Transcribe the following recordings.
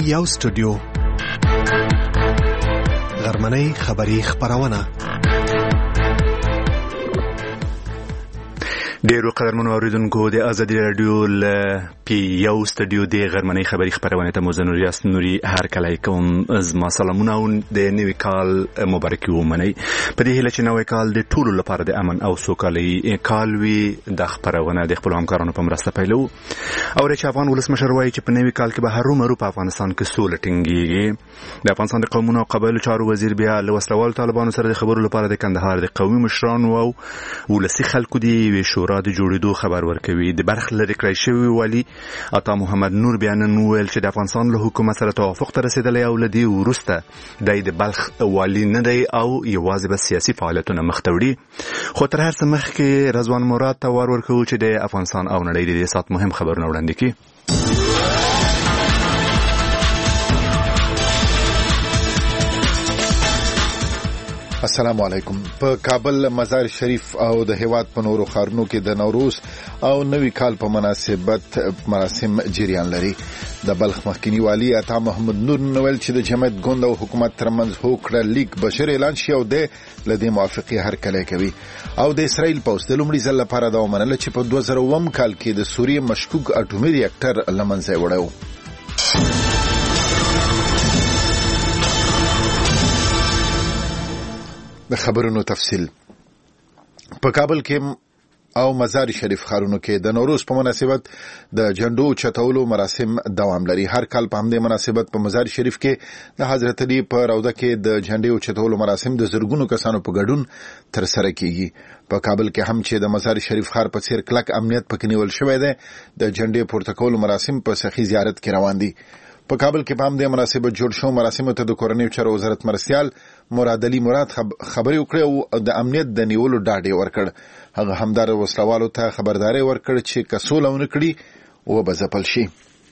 یو سټوډیو غرمنۍ خبری خبرونه ډیرو قدرمنو اوریدونکو د ازادي رادیو ل پی یو سټوډیو د غرمنۍ خبری خبرونه ته مزنور یاست نوري هر کله کوم از ما سلامونه د نوې کال مبارکي ومني په دې هله چې نوې کال د ټولو لپاره د امن او سوکالۍ کال وي د خبرونه د خپل همکارانو په مرسته پیلو او چې افغان ولسمشر وایي چې په نوې کال کې به هر مرو په افغانستان کې سوله ټینګيږي د افغانستان د قومونو او قبایلو چارو وزیر بیا له وسلوال طالبانو سره د خبرو لپاره د کندهار د قومي مشرانو او ولسی خلکو دی شورا د جوړېدو خبر ورکوي د برخ لري کړی شوی والی عطا محمد نور بیان ویل چې د افغانستان له حکومت سره توافق ته رسیدلی او لدی ورسته د بلخ والی نه دی او یوازې به سیاسي فعالیتونه مخ ته وړي خو تر هر څه مخکې رضوان مراد ته ورکوي چې د افغانستان او نړۍ د سات مهم خبرونه وړاندې کړي. السلام علیکم. په کابل مزار شریف او د هیواد په نورو ښارونو کې د نوروز او نوي کال په مناسبت مراسم جریان لري. د بلخ مخکنی والی عطا محمد نور نوول چې د جمعیت ګوند او حکومت ترمنځ هوکړه لیک بشر اعلان شي او د لدې موافقه هرکلی کوي او د اسرائیل پوسټ د لومړي ځل لپاره دا ومنله چې په 2009 کال کې د سوریې مشکوک اټومي ریاکټر لمنځه وړو. د خبرونو تفصیل. په کابل کې او مزار شریف ښارونو کې د نوروز په مناسبت د جنډو چتولو مراسم دوام لري. هر کال په همدې مناسبت په مزار شریف کې د حضرت علي په روضه کې د جنډو چتولو مراسم د زرګونو کسانو په ګډون تر سره کیږي. په کابل کې هم چې د مزار شریف ښار په څیر کلک امنیت پکې نیول شوی دی د جنډې پورته کولو مراسم په سخی زیارت کې روان دي. په کابل کې په همدې مناسبت جوړ شو مراسمو ته د کورنیو چارو وزارت مرستیال مراد علي مراد خبري وکړه او د امنیت د نیولو ډاډ ورکړ. هغه همدار وسلوالو ته خبرداري ورکړ چې کسول او نکړي او بزپل شي.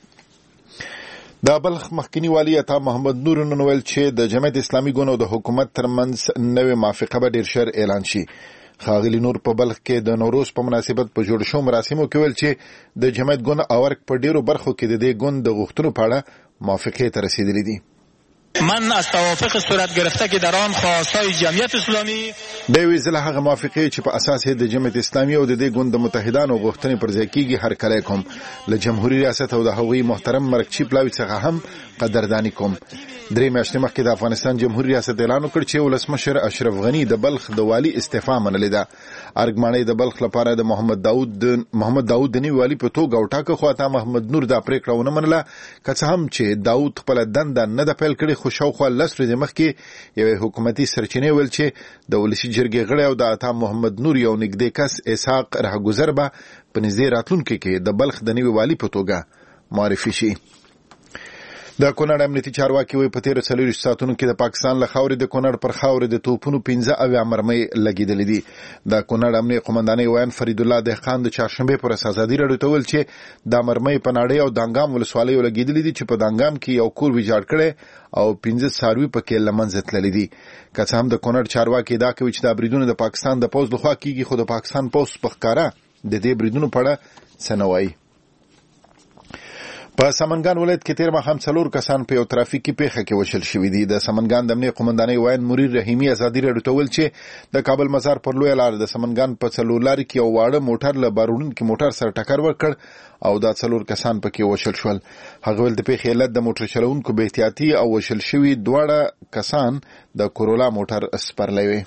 د بلخ مخکنی والی عطا محمد نور نوول چې د جمعیت اسلامي ګوند او د حکومت ترمنځ نوې موافقه به ډیر شر اعلان شي. خاغلی نور په بلخ کې د نوروز په مناسبت په جوړ شو مراسمو کې ویل چې د جمعیت ګوند او ورک په ډیرو برخو کې د دې ګوند د غوښتنو په اړه موافقه ته رسیدلی دي. من از توافق صورت گرفته که در آن خواستای جمعیت اسلامی د وی زله هغه موافقه چې په اساس د جمعیت اسلامي او د دې ګوند متحدانو غوښتنې پر ځای کیږي هر کله کوم له جمهوریت ریاست او د هغوی محترم مرکچی پلاوی څخه هم قدردانی کوم. درې میاشتې مخکې د افغانستان جمهوریت ریاست اعلان وکړ چې ولسمشر اشرف غنی د بلخ د والی استعفا منلې ده. ارګمانې د بلخ لپاره د محمد داود د نیو والی په توګه او ټاکه خو عطا محمد نور دا پریکړه ونه منله که څه هم چې داود خپل دنده نه د پیل کړي خو شاوخوا 10 ورځې مخکې یو حکومتي سرچینې ویل چې د ولسی جرګې غړي او د عطا محمد نور یو نږدې کس اسحاق راهګذر به په نږدې راتلونکي کې د بلخ د نیو والی په توګه معرفي شي. د کونړ امنیتي چارواکي وی په 13 ساعتونو کې د پاکستان له خاورې د کونړ پر خاورې د توپونو 15 اویا مرمۍ لګیدلې دي. د کونړ امنیتي قومندانۍ ویان فرید الله دهقان د چهارشنبه پر ازادي راډیو ته ویل چې د مرمۍ په ناړې او دانګام ولسوالۍ لګیدلې دي چې په دانګام کې یو کور ویجاړ کړي او 15 ساروي پکې لمنځه تللې دي. که څه هم د کونړ چارواکي دا کوي چې د بریدونو د پاکستان د پوز لخوا کیږي خو د پاکستان پوز په ښکارا د دې بریدونو په اړه څه نه وایي. په سمنګان ولایت کې تیر ماښام 4 کسان په یو ترافیکي پیښه کې وشل شوي دي. د سمنګان د امنیتي قومندانۍ ویان مریر رحیمی ازادي راډیو ته ویل چې د کابل مزار پر لوی لار د سمنګان په څلور لارې کې یو واړه موټر له بارونکي موټر سره ټکر ورکړ او دا 4 کسان پکې وشل شول. هغه ول د پیښې علت د موټر چلوونکو بې احتیاطي او وشل شوي دواړه کسان د کورولا موټر سپرلی وي.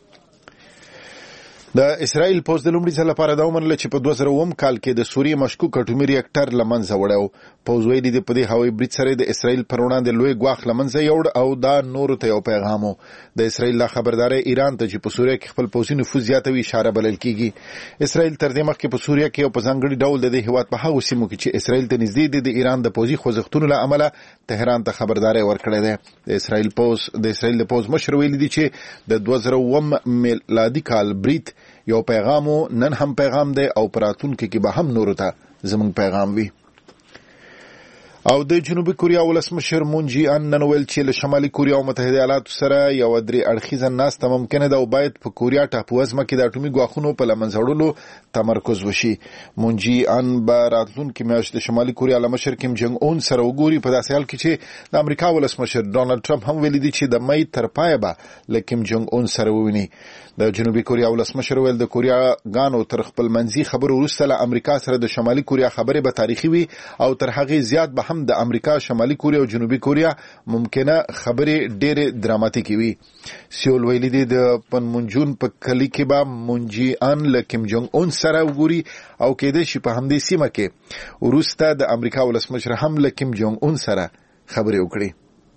د اسرائیل پوسټ د لومړي ځل لپاره دا ومنله چې په 2009 کال کې د سوریې مشکوک اټومي ریاکټر لمنځه وړو. پوز ویلي دی په دې هوایي برید سره د اسرائیل پر وړاندې لوی ګواښ لمنځه یوړ او دا نورو ته یو پیغام و. د اسرائیل لا خبرداري ایران ته چې په سوریه کې خپل پوځي نفوذ زیاتوي اشاره بلل کیږي. اسرائیل تر دې مخکې په سوریه کې په ځانګړي ډول د دې هیواد په هغو سیمو کې چې اسرائیل ته نږدې دي د ایران د پوځي خوځښتونو له امله تهران ته خبرداري ورکړې ده. د اسرائیل د پوز مشر ویلي دی چې د 2009 میلادي کال برید یو پیغام نن هم پیغام دی او پراتون کې به هم نورو ته زمونږ پیغام وي. او د جنوبي کوریا ولسمشر مون جی ان نن ویل چې له شمالي کوریا او متحده ایالاتو سره یو درې اړخیزه ناسته ممکنه ده او باید په کوریا ټاپووزمه کې د اټومي ګواښونو په لمنځه وړلو تمرکز وشي. مون جی ان به راتلونکي میاشت د شمالي کوریا له مشر کیم جنګ اون سره وګوري په داسې حال کې چې د امریکا ولسمشر ډونالد ټرمپ هم ویلي دی چې د مئی تر پایه به له کیم جنګ اون سره وویني. د جنوبي کوریا ولسمشر ویل د کوریا غانو تر خپل منځي خبرو وروسته له امریکا سره د شمالي کوریا خبرې به تاریخي وي او تر هغه زیات به هم د امریکا شمالي کوریا او جنوبي کوریا ممکنه خبرې ډېرې دراماتیکي وي. سیول ویلي دی د پنمونجون په کلی کې به مونجی ان له کیم جنګ اون سره وګوري او کېدای شي په همدې سیمه کې وروسته د امریکا ولسمشر هم له کیم جنګ اون سره خبرې وکړي.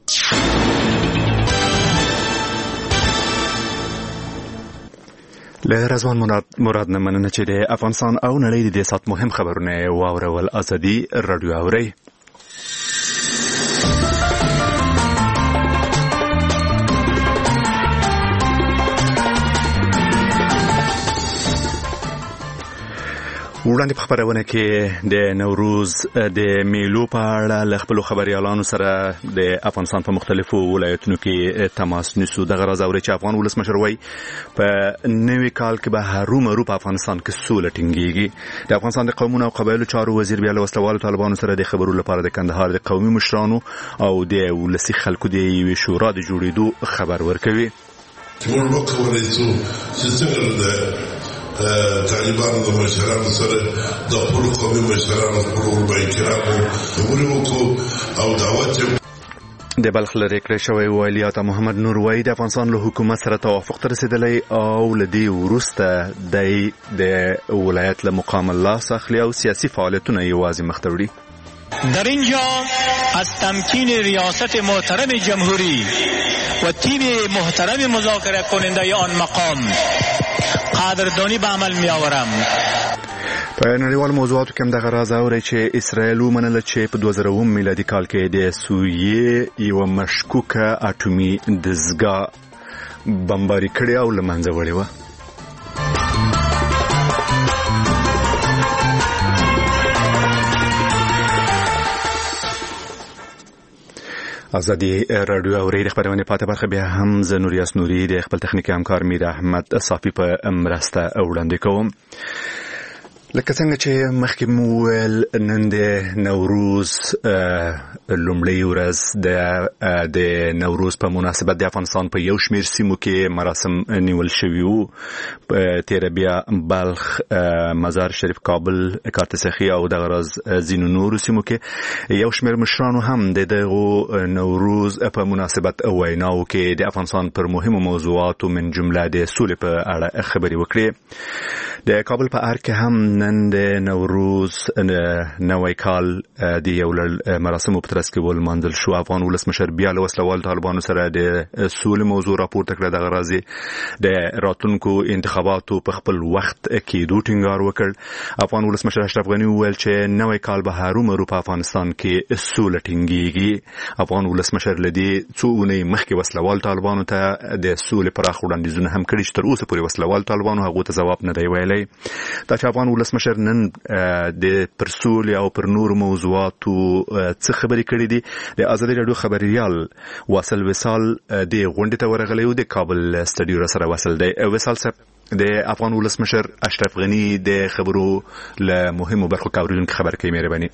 له رضوان مراد نه مننه چې د افغانستان او نړۍ د سات مهم خبرونه واورول. ازادي رادیو اوري. وړاندې په خبرونه کې د نوروز د میلو په اړه له خپلو خبريالانو سره د افغانستان په مختلفو ولایتونو کې تماس نیسو. دغه راز اوري چې افغان ولسمشر وایي په نوي کال کې به هرومرو په افغانستان کې سوله ټینګيږي. د افغانستان د قومونو او قبایلو چارو وزیر بیا له وسلوالو طالبانو سره د خبرو لپاره د کندهار د قومي مشرانو او د ولسي خلکو د یوې شورا د جوړېدو خبر ورکوي. موږ وکولای شو چې څنګه طالبانو د مشرانو سره د خپلو قومي مشرانو خپلو علماء کرامو خبرې وکړو او دعوت یې د بلخ لرې کړی شوی والي عطا محمد نور وایي د افغانستان له حکومت سره توافق ته رسېدلی او له دې وروسته د ولایت له مقام لاس اخلي او سیاسي فعالیتونه یوازې مخ ته وړي. در اینجا از تمکین ریاست محترم جمهوری و تیم محترم مذاکره کننده آن مقام قدردانی به عمل می آورم. په نړیوالو موضوعاتو کې هم دغه راز اوري چې اسرائیل ومنله چې په 2009 میلادي کال کې د سوریې یوه مشکوکه اټومي دستګاه بمباري کړې او له منځه وړې وه. ازادي رادیو اوري د خبرونه پاتې برخه بیا هم ز نوریاس نوري د خپل تخنیکی همکار میر احمد صافي په مرسته وړاندې کوم. لکه څنګه چې مخکې مو ویل نن د نوروز لومړۍ ورځ د نوروز په مناسبت د افغانستان په یو شمېر سیمو کې مراسم نیول شوي وو. په تیره بیا بلخ، مزار شریف، کابل، کارتسخي او دغه راز ځینو نورو سیمو کې یو شمېر مشرانو هم د دغو نوروز په مناسبت ویناو کې د افغانستان پر مهمو موضوعاتو من جمله د سولې په اړه خبرې وکړې. د کابل په ارګ کې هم نن د نوروز نوی کال د یو لړ مراسمو په ترڅ کې ولمانځل شو. افغان ولسمشر بیا له وسلوالو طالبانو سره د سولې موضوع راپورته کړه. دغه راځي د راتلونکو انتخاباتو په خپل وخت کې ټینګار وکړ. افغان ولسمشر اشرف غني وویل چې نوی کال به هرومرو په افغانستان کې سوله ټینګيږي. افغان ولسمشر لدی څو اونۍ مخکې وسلوالو طالبانو ته د سولې پراخ وړاندیزونه هم کړي چې تر اوسه پورې وسلوالو طالبانو هغه ته ځواب نه دی ویلی. دا چې افغان ولسمشر نن د پر سولې او پر نور موضوعاتو څه خبرې کړې دي. د ازادي رادیو خبريال واصل وصال د غونډې ته ورغلی او د کابل سټډیو را سره وصل دی. وصال صاحب د افغان ولسمشر اشرف غني د خبرو له مهمو برخو کاوریدونکو خبر کوي. مهرباني.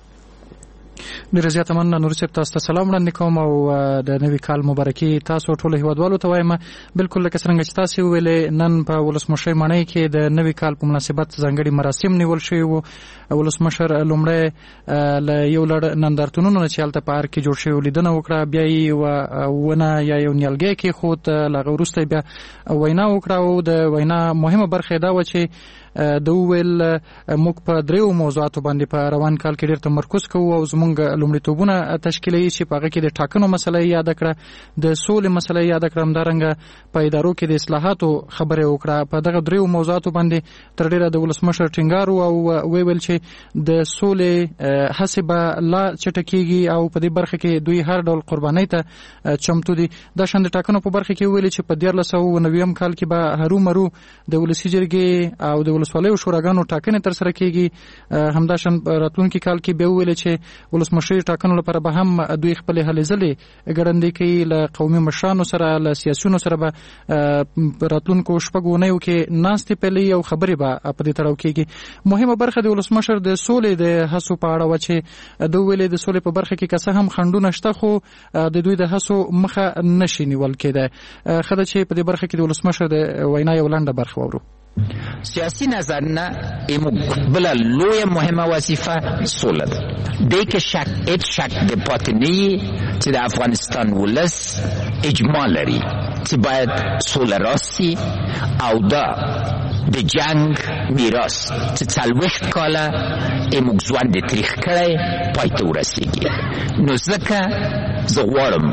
ډیره زیاته مننه نور صاحب، تاسو ته سلام وړاندې کوم او د نوي کال مبارکي تاسو ټول هیوادوالو ته وایم. بالکل لکه څنګه چې تاسو ویلې نن په ولسمشر مانای کې د نوي کال په مناسبت ځانګړي مراسم نیول شوي وو. ولسمشر لومړی له یو لړ نندارتونونو چې هلته په ارګ کې جوړ شوي لیدنه وکړه، بیا یې ونه یا یو نیالګی کېښود، له هغه وروسته بیا وینا وکړه او د وینا مهمه برخه دا وه چې د ویل موږ په دریو موضوعاتو باندې په روان کال کې ډېر تمرکز کوو او زموږ لومړیتوبونه تشکیلوي چې په هغه کې د ټاکنو مسله یې یاده کړه، د سولې مسله یې یاده کړه، همدارنګه په ادارو کې د اصلاحاتو خبرې وکړه. په دغه دریو موضوعاتو باندې تر ډېره د ولسمشر ټینګار او ویل چې د سولې هڅې به لا چټکېږي او په دې برخه کې دوی هر ډول قربانۍ ته چمتو دي. دا شان د ټاکنو په برخه کې ویل چې په 1990 کال کې به هرومرو د ولسي جرګې او د ولسوالیو شوراګانو ټاکنې تر سره کېږي. همداشان راتلونکي کال کې به ویل چې ولسمشر ټاکنو لپاره به هم دوی خپل هلې ځلې ګړندې کوي له قومي مشرانو سره له سیاسيونو سره به راتلونکو شپږو اونیو کې ناستې پیلي او خبرې به په دې تړاو کېږي. مهمه برخه د ولسمشر د سولې د هڅو په اړه و چې دوی ویلي د سولې په برخه کې که څه هم خنډونه شته خو د دوی د هڅو مخه نشي نیول کېدای. خدای چې په دې برخه کې د ولسمشر د وینا یو لنډه برخه واورو. سیاسی نظر نه بلا لوی مهمه وظیفه سوله ده. دی که هیڅ شک د پاتې نه چې د افغانستان ولس اجماع لري چې باید سوله راسي او دا د جنگ میراث چې 40 کاله موږ ژوند تاریخ کړی پای ته ورسیږي. نو ځکه زه غواړم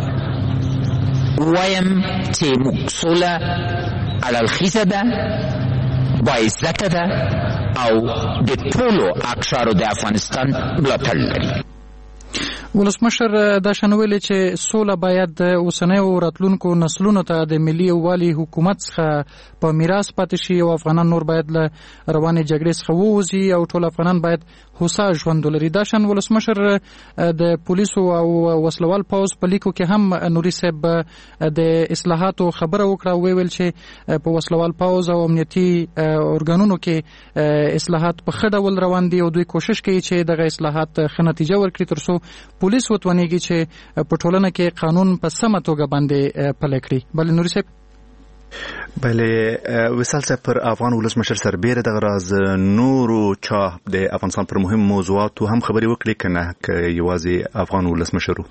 وایم چې موږ سوله علالخیزه ده، باعزته ده او د ټولو اقشارو د افغانستان ملاتړ لري. ولسمشر دا شنویل چې سوله باید د اوسنیو راتلونکو نسلونو ته د ملي یووالي حکومت څخه په میراث پاتې شي او افغانان نور باید له روانې جګړې څخه ووځي او ټول افغانان باید هوسا ژوند ولري. دا شان ولسمشر د پولیسو او وسلوال پوځ په لیکو کې هم نوري صاحب د اصلاحاتو خبره وکړه، ویل چې په وسلوال پوځ او امنیتي اورګانونو کې اصلاحات په ښه ډول روان دي او دوی کوشش کوي چې دغه اصلاحات ښه نتیجه ورکړي ترڅو پولیس وتوانیږي چې په ټولنه کې قانون په سمه توګه باندې پلی کړي. بل نوري صاحب بله وصال صاحب پر افغان ولسمشر سربیره دغه راز نورو چا د افغانستان پر مهم موضوعاتو هم خبرې وکړي کنه که یوازې افغان ولسمشر؟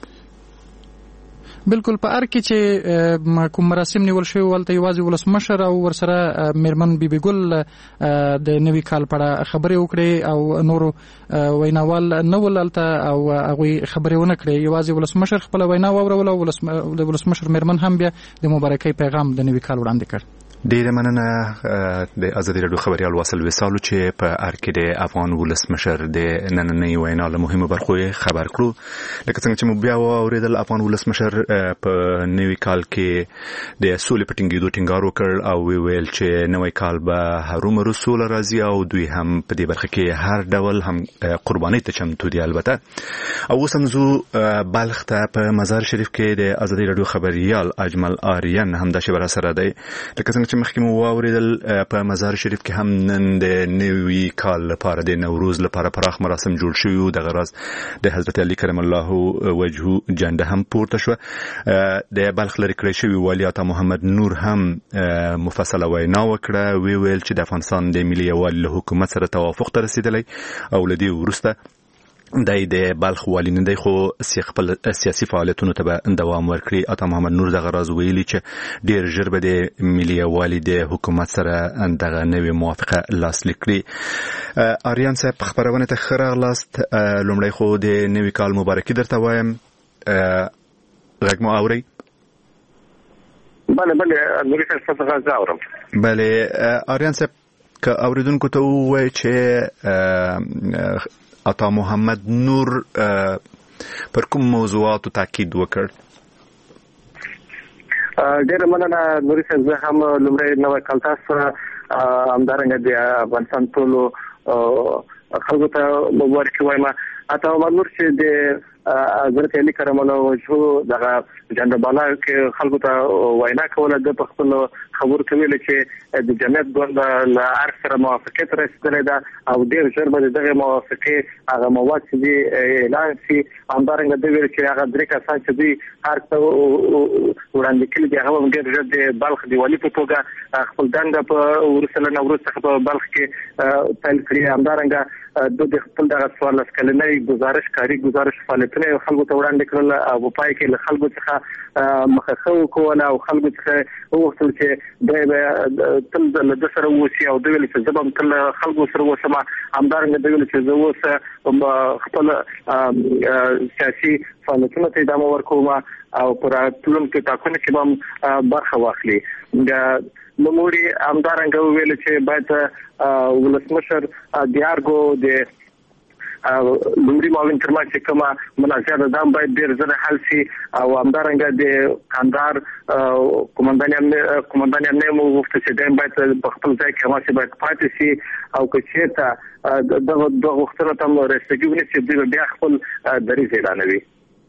بالکل په ار کې چې کوم مراسم نیول شوی ولته یوازې ولسمشر او ورسره میرمن بیبي ګل د نوي کال په اړه خبرې وکړي او نورو ویناوال نه ولته او هغه خبرې ونه کړې. یوازې ولسمشر خپل وینا واورول او ولسمشر میرمن هم بیا د مبارکۍ پیغام د نوي کال وړاندې کړ. ډیره مننه د ازادي رادیو خبريال واصل وسالو چې په ارکې د افغان ولسمشر د نننۍ وینا له مهمه برخو خبر کړو. لکه څنګه چې مو بیا اوریدل افغان ولسمشر په نوي کال کې د سولې په ټینګېدو ټینګار وکړ او ویل چې نوي کال به هرومرو سوله راځي او دوی هم په دې برخه کې هر ډول هم قرباني ته چمتو دي. البته او اوس هم زو بلخ ته په مزار شریف کې د ازادي رادیو خبريال اجمل آریان هم د شبر سره دی. لکه څنګه چې مخکې مو واوریدل په مزار شریف کې هم نن د نوي کال لپاره د نوروز لپاره پراخ مراسم جوړ شوي. د غرض د حضرت علي کرم الله وجهه جنډه هم پورته شو. د بلخ لري کړی شوی والي عطا محمد نور هم مفصله وینا وکړه. ویل چې د افغانستان د ملي یووالي له حکومت سره توافق ته رسیدلی او لدی ورسته د بلخ والی نه دی خو خپل سیاسي فعالیتونو ته به دوام ورکړي. عطا محمد نور دغه راز ویلي چې ډیر ژر به د ملي یووالي د حکومت سره دغه نوې موافقه لاسلیک کړي. آریان صاحب خبرونه ته ښه راغلاست. لومړی خو د نوي کال مبارکي درته وایم. غږ مو اورئ؟ بله نوري صاحب غږ اورم. بله آریان صاحب که اوریدونکو ته ووایي چې عطا محمد نور پر کوم موضوعاتو تاکید وکړ؟ ډېر مننه نوري صاحب. زه هم لومړی نوی کال تاسو سره همدارنګه د افغانستان ټولو خلکو ته مبارکي وایم. عطا محمد نور چې د حضرت علي کرم الله وجهه دغه جنډه بالا کې خلکو ته وینا کوله. د خپل خبرو کې ویل چې د جمعیت ګوند له هر سره موافقه تر رسیدلې ده او ډېر ژر به دغه موافقه هغه مواد چې اعلان شي. همدارنګه د ویل چې هغه درې کسان چې دوی هر څه وړاندې کړي دي هغه ډېر ژر د بلخ د والي په توګه خپل دنده په وروسته نوروز څخه په بلخ کې پیل کړي. همدارنګه د خپل دغه 14 کلنۍ گزارش کاری گزارش فعالیتونه خلکو ته وړاندې کړل او په پای کې له خلکو څخه مخخو کوله او خلکو څخه وغوښتل چې د تل د سره وسی او د ویل چې زبم تل خلکو سره وسمه. همدارنګه د ویل چې زه اوس خپل سیاسي فعالیتونه ته ادامه ورکوم او پر ټولنیزو ټاکنو کې هم برخه واخلي. نوموړي همدارنګه ویل چې باید ولسمشر د ارګو د لومړي معاون ترما چې کومه منازعه ده دا باید ډیر ژر حل شي او همدارنګه د کاندار قومندان امنیه مو وغوښته چې دا باید په خپل ځای کې هماسې باید پاتې شي او که چېرته دغه غوښتنو ته رسېږي چې دوی بیا خپل دریځ اعلانوي.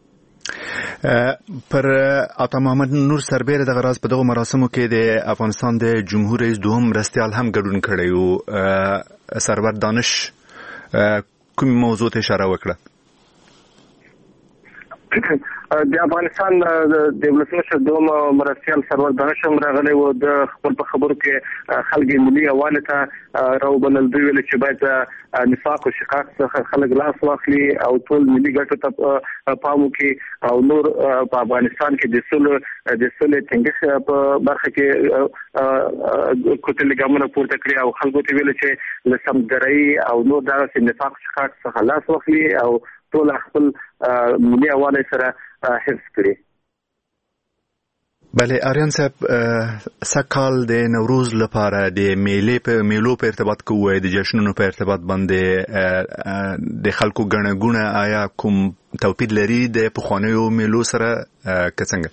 پر عطا محمد نور سربیره دغه راز په دغه مراسمو کې د افغانستان د جمهور رئیس دوهم مرستیال هم ګډون کړی و. سرور دانش کوم موضوع ته اشاره وکړه؟ د افغانستان د ولسمشر دوم مرستیال سرور دانش هم راغلی و. د خپل په خبرو کې خلک ملي یووالي ته راوبلل. دوی ویل چې باید نفاق او شقاق څخه خلک لاس واخلي او ټول ملي ګټو ته پام وکړي او نور په افغانستان کې د سولې ټینګښت په برخه کې کوټلې ګامونه پورته کړي او خلکو ته ویل چې له سمګرۍ او نور دغسې نفاق شقاق څخه لاس واخلي او ټول خپل ملي یووالی سره حفظ کړي. بله آریان صاحب، سږ د نوروز لپاره د میلو په ارتباط کې ووایي، د جشنونو په ارتباط باندې د خلکو ګڼه ګوڼه آیا کوم توپیر لري د پخوانیو میلو سره که څنګه؟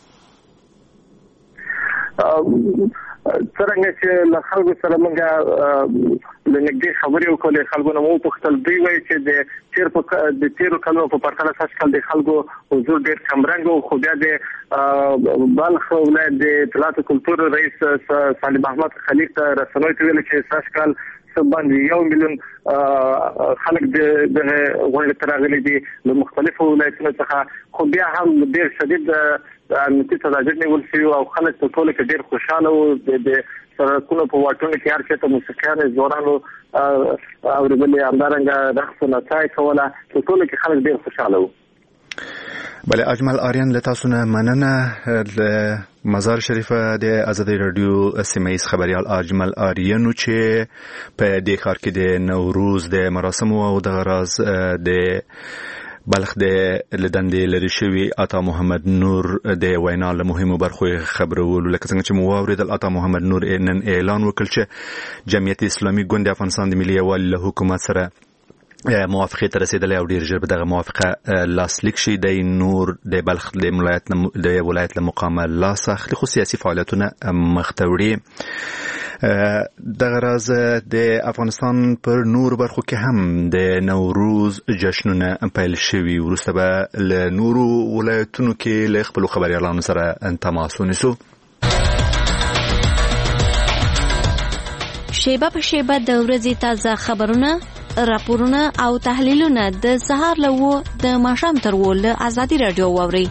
څرنګه چې له خلکو سره موږ د نږدې خبرې وکړلې، خلکو نه مو وپوښتل، دوی وایي چې د تېرو کلونو په پرتله سږ کال د خلکو حضور ډېر کمرنګه و. خو بیا د بلخ ولایت د اطلاعات کلتور رئیس صالح محمد خلیق ته رسنیو ته ویل چې سږ کال باندې 1 میلیون خلک د غونډې ته راغلي دي له مختلفو ولایتونو څخه. خو بیا هم ډېر شدید امنیتي تدابیر نیول شوي او خلک په ټوله کې ډېر خوشحاله وو. د سړکونو په واټونو کې هر چېرته موسیقیانې ځوانانو اورېدلې، همدارنګه رقص و نڅا یې کوله. په ټوله کې خلک ډېر خوشحاله وو. بله اجمل آریان، له تاسو نه مننه. د مزار شریفه د ازادي راډیو سیمه ییز خبریال اجمل آریانو چې په دې ښار کې د نوروز د مراسمو او د راز د بلخ د لدندې لري شوی عطا محمد نور د وینا له مهمو برخو خبرولو. لکه څنګه چې مو واوریدل، عطا محمد نور نن اعلان وکړ چې جمعیت اسلامي ګوند افغانستان د ملي یووالي له حکومت سره موافقه ته رسیدلې او ډیر ژر به دغه موافقه لاسلیک شي. د نور د بلخ د ولایت له مقامه لاس اخلي، خو سیاسي فعالیتونه مخ ته وړي. دغه راز د افغانستان پر نور برخو کې هم د نوروز جشنونه پیل شوي. وروسته به له نورو ولایتونو کې له خپلو خبریالانو سره تماس ونیسو. شیبه په شیبه د ورځې تازه خبرونه، راپورونه او تحلیلونه د سهار له 9 د ماښام تر 10 له ازادي راډیو واورئ.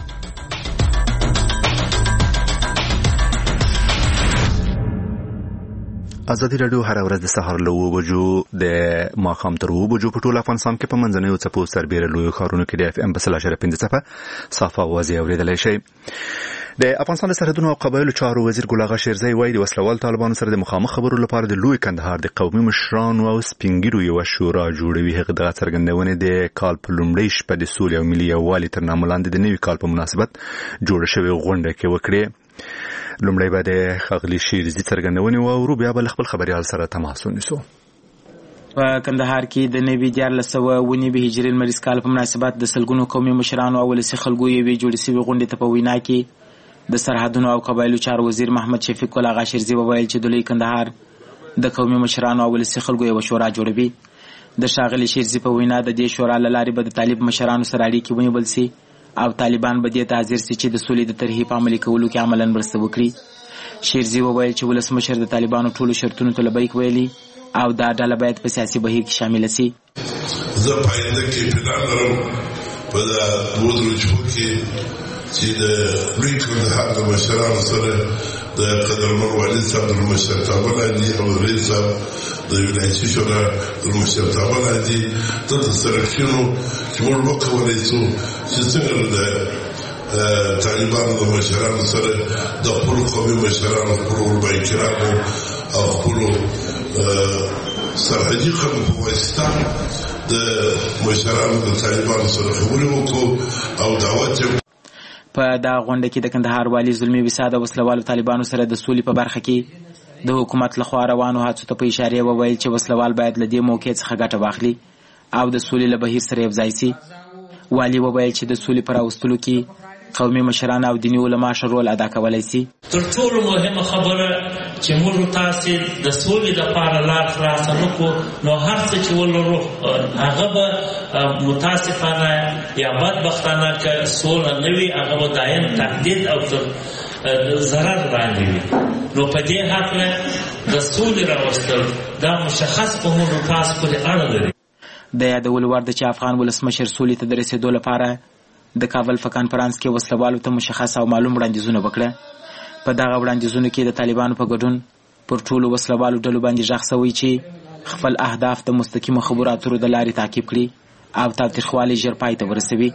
ازادي راډیو هر ورځ د سهار له 9 بجو د ماښام تر 9 بجو په ټول افغانستان کې په منځنیو څپو سربېره لویو ښارونو کې د FM 105 څخه صافه اوازې اورېدلی شئ. د افغانستان د سرحدونو او قبایلو چارو وزیر ګل اغا شیرزی وایي د وسلوال طالبانو سره د مخامخ خبرو لپاره د لوی کندهار د قومي مشرانو او سپینګیرو یو شورا جوړوي. هغه د څرګندونې د کال په لومړۍ شپه د سولې او ملي یووالي تر نامه لاندې د نوي کال په مناسبت جوړه شوې غونډه کې وکړې. لومړی به د ښاغلي شیرزي څرګندونې واورو، بیا به له خپل خبریال سره تماس ونیسو. په کندهار کې د نوي 1490 هجري لمریز کال په مناسبت د سلګونو قومي مشرانو او ولسي خلکو یوې جوړې شوې غونډې ته په وینا کې د سرحدونو او قبایلو چارو وزیر محمد شفیق ګل اغا شیرزي وویل چې د لوی کندهار د قومي مشرانو او ولسي خلکو یو شورا جوړوي. د ښاغلي شیرزي په وینا د دې شورا له لارې به د طالب مشرانو سره اړیکې ونیول شي او طالبان به دې ته حاضر شي چې د سولې د طرحې په عملي کولو کې عملاً مرسته وکړي. شیرزي وویل چې ولسمشر د طالبانو ټولو شرطونو ته لبیک ویلي او دا ډله باید په سیاسي بهیر کې شامله شي. زه پاینده کې پلان لرم په دا 2 ورځو کې چې د لوی کندهار د مشرانو سره د قدرمن والد صاحب د مشرتابه لاندې او رئیس صاحب د ولایتي شورا د مشرتابه لاندې دلته سره کښېنو چې موږ وکولی شو چې څنګه د طالبانو د مشرانو سره د خپلو قومي مشرانو، خپلو علماء کرامو او خپلو سرحدي خلکو په واسطه د مشرانو د طالبانو سره خبرې وکړو او دعوت یې. په دا غونډه کې د کندهار والي زلمي وساد او وسلوالو طالبانو سره د سولې په برخه کې د حکومت لخوا روانو هڅو ته په اشاره وویل چې وسلوال باید له دې موقع څخه ګټه واخلي او د سولې له بهیر سره یوځای سي. والي وویل چې د سولې په راوستلو کې قومي مشران او دیني علما ښه رول ادا کولی سي. تر ټولو مهمه خبره چې موږ تاسې د سولې لپاره لار خلاصه نه کړو، نو هر څه چې ولرو هغه به متاسفانه یا بدبختانه که سوله نه وي هغه به دایم تهدید او تر ضرر باندې وي. نو په دې هکله د سولې راوستل دا مشخص په موږ تاسو پورې اړه لري. د یادولو وړ ده چې افغان ولسمشر سولې ته د رسېدو لپاره د کابل په کانفرانس کې وسلوالو ته مشخص او معلوم وړاندیزونه وکړه. په دغه وړاندیزونو کې د طالبانو په ګډون پر ټولو وسلوالو ډلو باندې غږ شوی چې خپل اهداف د مستقیمو خبرو اترو د لارې تعقیب کړي او تاوتریخوالی ژر پای ته ورسوي.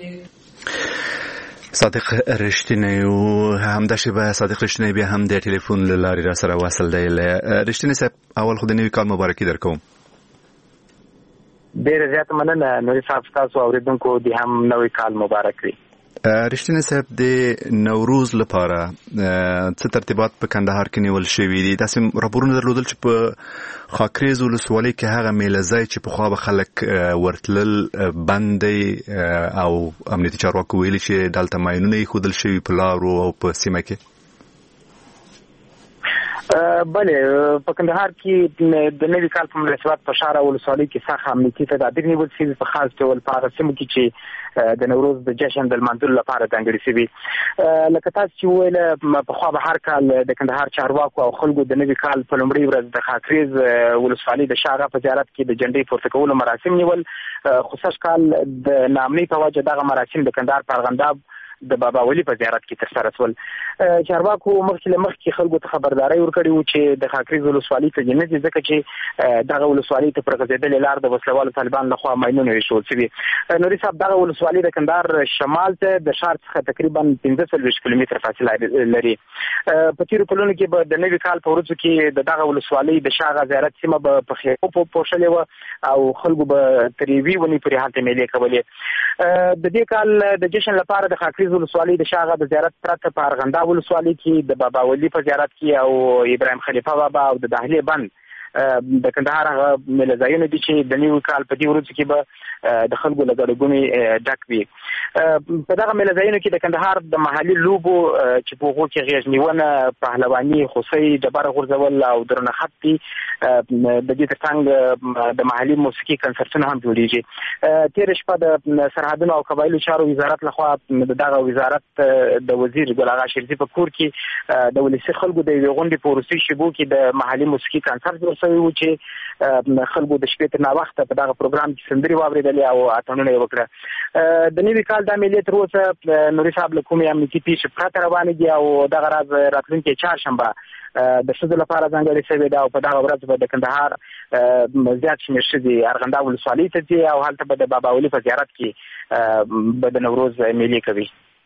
صادق رښتینی او همداسې به صادق رښتینی بیا هم د ټلیفون له لارې را سره وصل دی. رښتینی صاحب، اول خو د نوي کال مبارکي درکوم. ډېره زیاته مننه نوري صاحب، تاسو اوریدونکو د هم نوی کال مبارک وي. رښتینی صاحب، د نوروز لپاره څه ترتیبات په کندهار کې نیول شوي دي؟ داسې راپورونه درلودل چې په خاکریز ولسوالۍ کې هغه میله ځای چې پخوا به خلک ورتلل بند دی او امنیتي چارواکو ویلي چې دلته ماینونه ایښودل شوي په لارو او په سیمه کې. بله، په کندهار کې د نوي کال په مناسبت په شهر ولسوالۍ کې سخت امنیتي تدابیر نیول شوي، په خاص ډول په هغه سیمو کې چې د نوروز د جشن د لمانځلو لپاره ځانګړي شوي. لکه تاسو چې وویل، پخوا به هر کال د کندهار چارواکو او خلکو د نوي کال په لومړۍ ورځ د خاکریز ولسوالۍ د شاغه په زیارت کې د جنډۍ پورته کولو مراسم نیول. خو سږ کال د ناامنۍ په وجه دغه مراسم د کندهار په ارغنداب د بابا ولی په زیارت کې ترسره شول. چارواکو مخکې له مخکې خلکو ته خبرداري ورکړې وه چې د خاکریز ولسوالۍ ته نه ځي، ځکه چې دغه ولسوالۍ ته پر غځېدلې لار د وسلوالو طالبانو لخوا ماینونه ایښودل شوي. نوري صاحب، دغه ولسوالۍ د کندهار شمال ته د ښار څخه تقریبا 15 کیلومتره فاصله لري. په تیرو کلونو کې به د نوي کال په ورځو کې د دغه ولسوالۍ د شاغه زیارت سیمه به په خیمو پوښلې وه او خلکو به تر یوې ونې پورې هلته میلې کولې. د دې کال د جشن لپاره د خاکریز ولسوالۍ د شاغه د زیارت پرته په ارغنداب ولسوالۍ کې د بابا ولی په زیارت کې او ابراهیم خلیفه بابا او د دهلې بند د کندهار هغه میله ځایونه دي چې د نوي کال په دې ورځو کې به د خلکو له ګډوګونې ډک وي. په دغه میله ځایونو کې د کندهار د محلي لوبو چې په هغو کې غیږ نیونه، پهلواني، خوسۍ، ډبره غورځول او درنه خط دي، د دې ترڅنګ د محلي موسیقي کنسرتونه هم جوړیږي. تېره شپه د سرحدونو او قبایلو چارو وزارت لخوا د دغه وزارت د وزیر ګل اغا شیرزي په کور کې د ولسي خلکو د یوې غونډې په وروستي شېبو کې د محلي موسیقي کنسرت جوړ شوی و چې خلکو د شپې تر ناوخته په دغه پروګرام کې سندرې واورېدلې او اتڼونه یې وکړه. د نوي کال دا میلې تر اوسه نوري صاحب له کومې امنیتي پیښې پرته روانې دي او دغه راز راتلونکې چهارشنبه د ښځو لپاره ځانګړې شوې ده او په دغه ورځ به د کندهار زیات شمېر ښځې ارغنداب ولسوالۍ ته ځي او هلته به د بابا ولي په زیارت کې به د نوروز میلې کوي.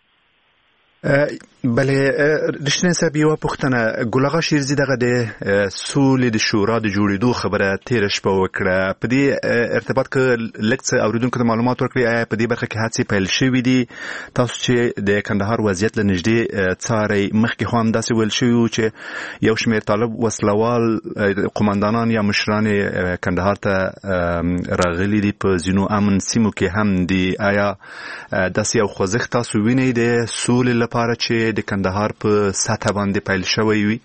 بله رښتینی صاحب، یوه پوښتنه، ګل اغا شیرزي دغه د سولې د شورا د جوړېدو خبره تېره شپه وکړه. په دې ارتباط که لږ څه اورېدونکو ته معلومات ورکړي، آیا په دې برخه کې هڅې پیل شوي دي؟ تاسو چې د کندهار وضعیت له نږدې څارئ، مخکې خو همداسې ویل شوي وو چې یو شمېر طالب وسلوال قمندانان یا مشران کندهار ته راغلي دي، په ځینو امن سیمو کې هم دي. آیا داسې یو خوځښت تاسو وینئ د سولې لپاره چې د کندهار په سطح باندې پیل شوی وي؟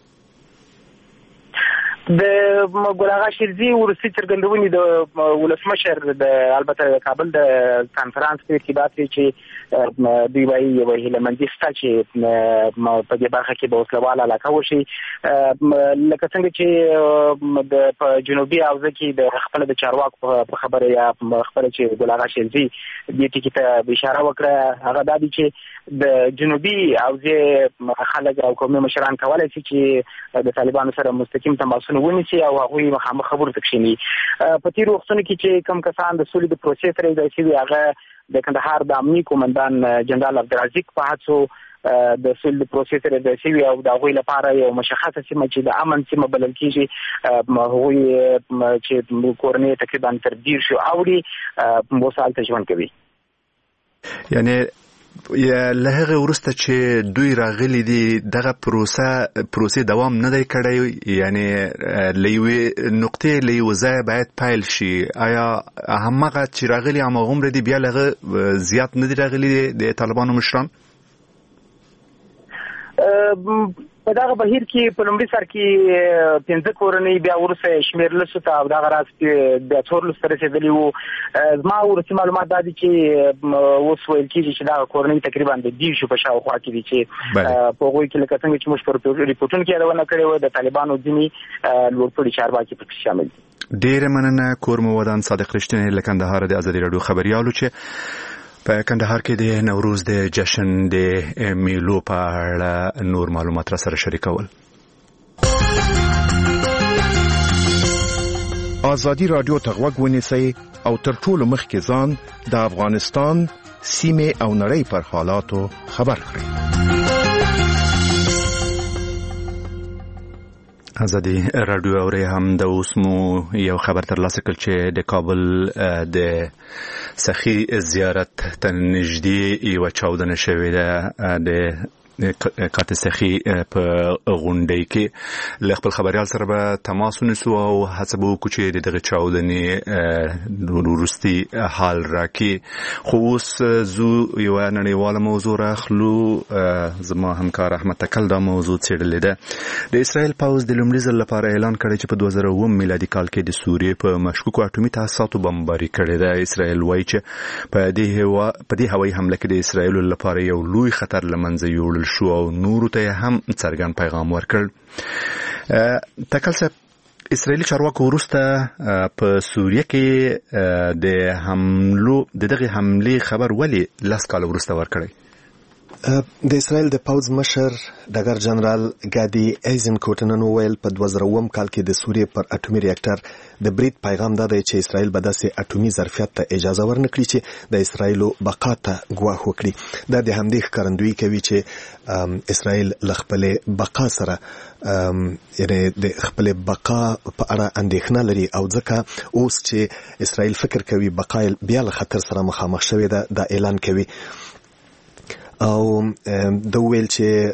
د ګل اغا شیرزي وروستي څرګندونې د ولسمشر د البته کابل د کانفرانس په ارتباط چې دوی وایي یوه هیلهمندي شته چې په دې برخه کې به وسلواله علاقه وشي، لکه څنګه چې په جنوبي حوزه کې د خپله د چارواکو په خبره یا خپله چې ګل اغا شیرزي دې ټکي ته اشاره وکړه، هغه دا دي چې د جنوبي حوزې خلک او قومي مشران کولی شي چې د طالبانو سره مستقیم تماسونه ونیسي او هغوی مخامخ خبرو ته کښېني. په تېرو وختونو کې چې کوم کسان د سولې د پروسې سره یوځای شوي، هغه د کندهار د امني قومندان جنرال عبدالرزاق په هڅو د سولې د پروسې سره یوځای شوي او د هغوی لپاره یو مشخصه سیمه چې د امن سیمه بلل کېږي، هغوی چې کورنۍ تقریبا تر 10 اوړي اوس هلته ژوند کوي. یعنی لهغه ورسته چې دوی راغلي دي دغه پروسې دوام نه دی کړی، یعنی لېوي نقطې لېوځه باید پایل شي. آیا همغه چې راغلي همغه دي بیا لهغه زیات نه دی راغلي د طالبانو مشران؟ په دغه بهیر کې په لومړي سر کې 15 کورنۍ بیا ورسره شمیرل شو ته دغه راز کې د څورل سره رسیدلی وو. زما ورسې معلومات دا دي چې اوس ویل کېږي چې دا کورنۍ تقریبا د 200 په شاوخوا کې دي چې په هغوی کې لکه څنګه چې موږ په ریپورټونو کې یادونه کړې وه د طالبانو ځینې لوړپوړي چارواکي پکې شامل دي. ډېره مننه کورمو ودان صادق رښتینی له کندهار د ازادي راډیو خبريالو چې په کندهار کې د نوروز د جشن د میلو په اړه نور معلومات را سره شریکول. ازادي راډیو ته غوږ ونیسئ او تر ټولو مخکې ځان د افغانستان سیمې او نړۍ پر حالاتو خبر کړئ. ازادي راډیو اوري هم د اوسمو یو خبر ترلاسه کړ چې د کابل د سخی زیارت ته نږدې یو چاودنه شوې ده د کات سخی په غونډې کې. له خپل خبريال سره به تماس ونیسو او هڅه به وکړو چې دغه چاودنې وروستي حال راکړي. خو اوس زو یو نړیواله موضوع راخلو. زما همکار احمد تکل دا موضوع څېړلې ده. د اسرائیل پوځ د لومړي ځل لپاره اعلان کړی چې په 2009 میلادي کال کې د سوریې په مشکوکو اټومي تاسیساتو بمباري کړې ده. اسرائیل وایي چې په دې هوایي حمله کې د اسرائیل لپاره یو لوی خطر لمنځه یوړل شو او نورو ته هم څرګند پیغام ورکړ. تکل صاحب، اسرائیلی چارواکو وروسته په سوریه کې د دغه حملې خبر ولې لاس کال وروسته ورکړی؟ د اسرائیل د پوځ مشر ډګر جنرال ګادي ایزنکوټ نن وویل په 2009 کال کې د سوریې پر اټومي ریاکټر د برید پیغام دا دی چې اسرائیل به داسې اټومي ظرفیت ته اجازه ورنکړي چې د اسرائیلو بقا ته ګواښ وکړي. دا د همدې ښکارندویي کوي چې اسرائیل له خپلې بقا سره یعنی د خپل بقا په اړه اندېښنه لري او ځکه اوس چې اسرائیل فکر کوي بقا بیا له خطر سره مخامخ شوې ده دا اعلان کوي. او د ویل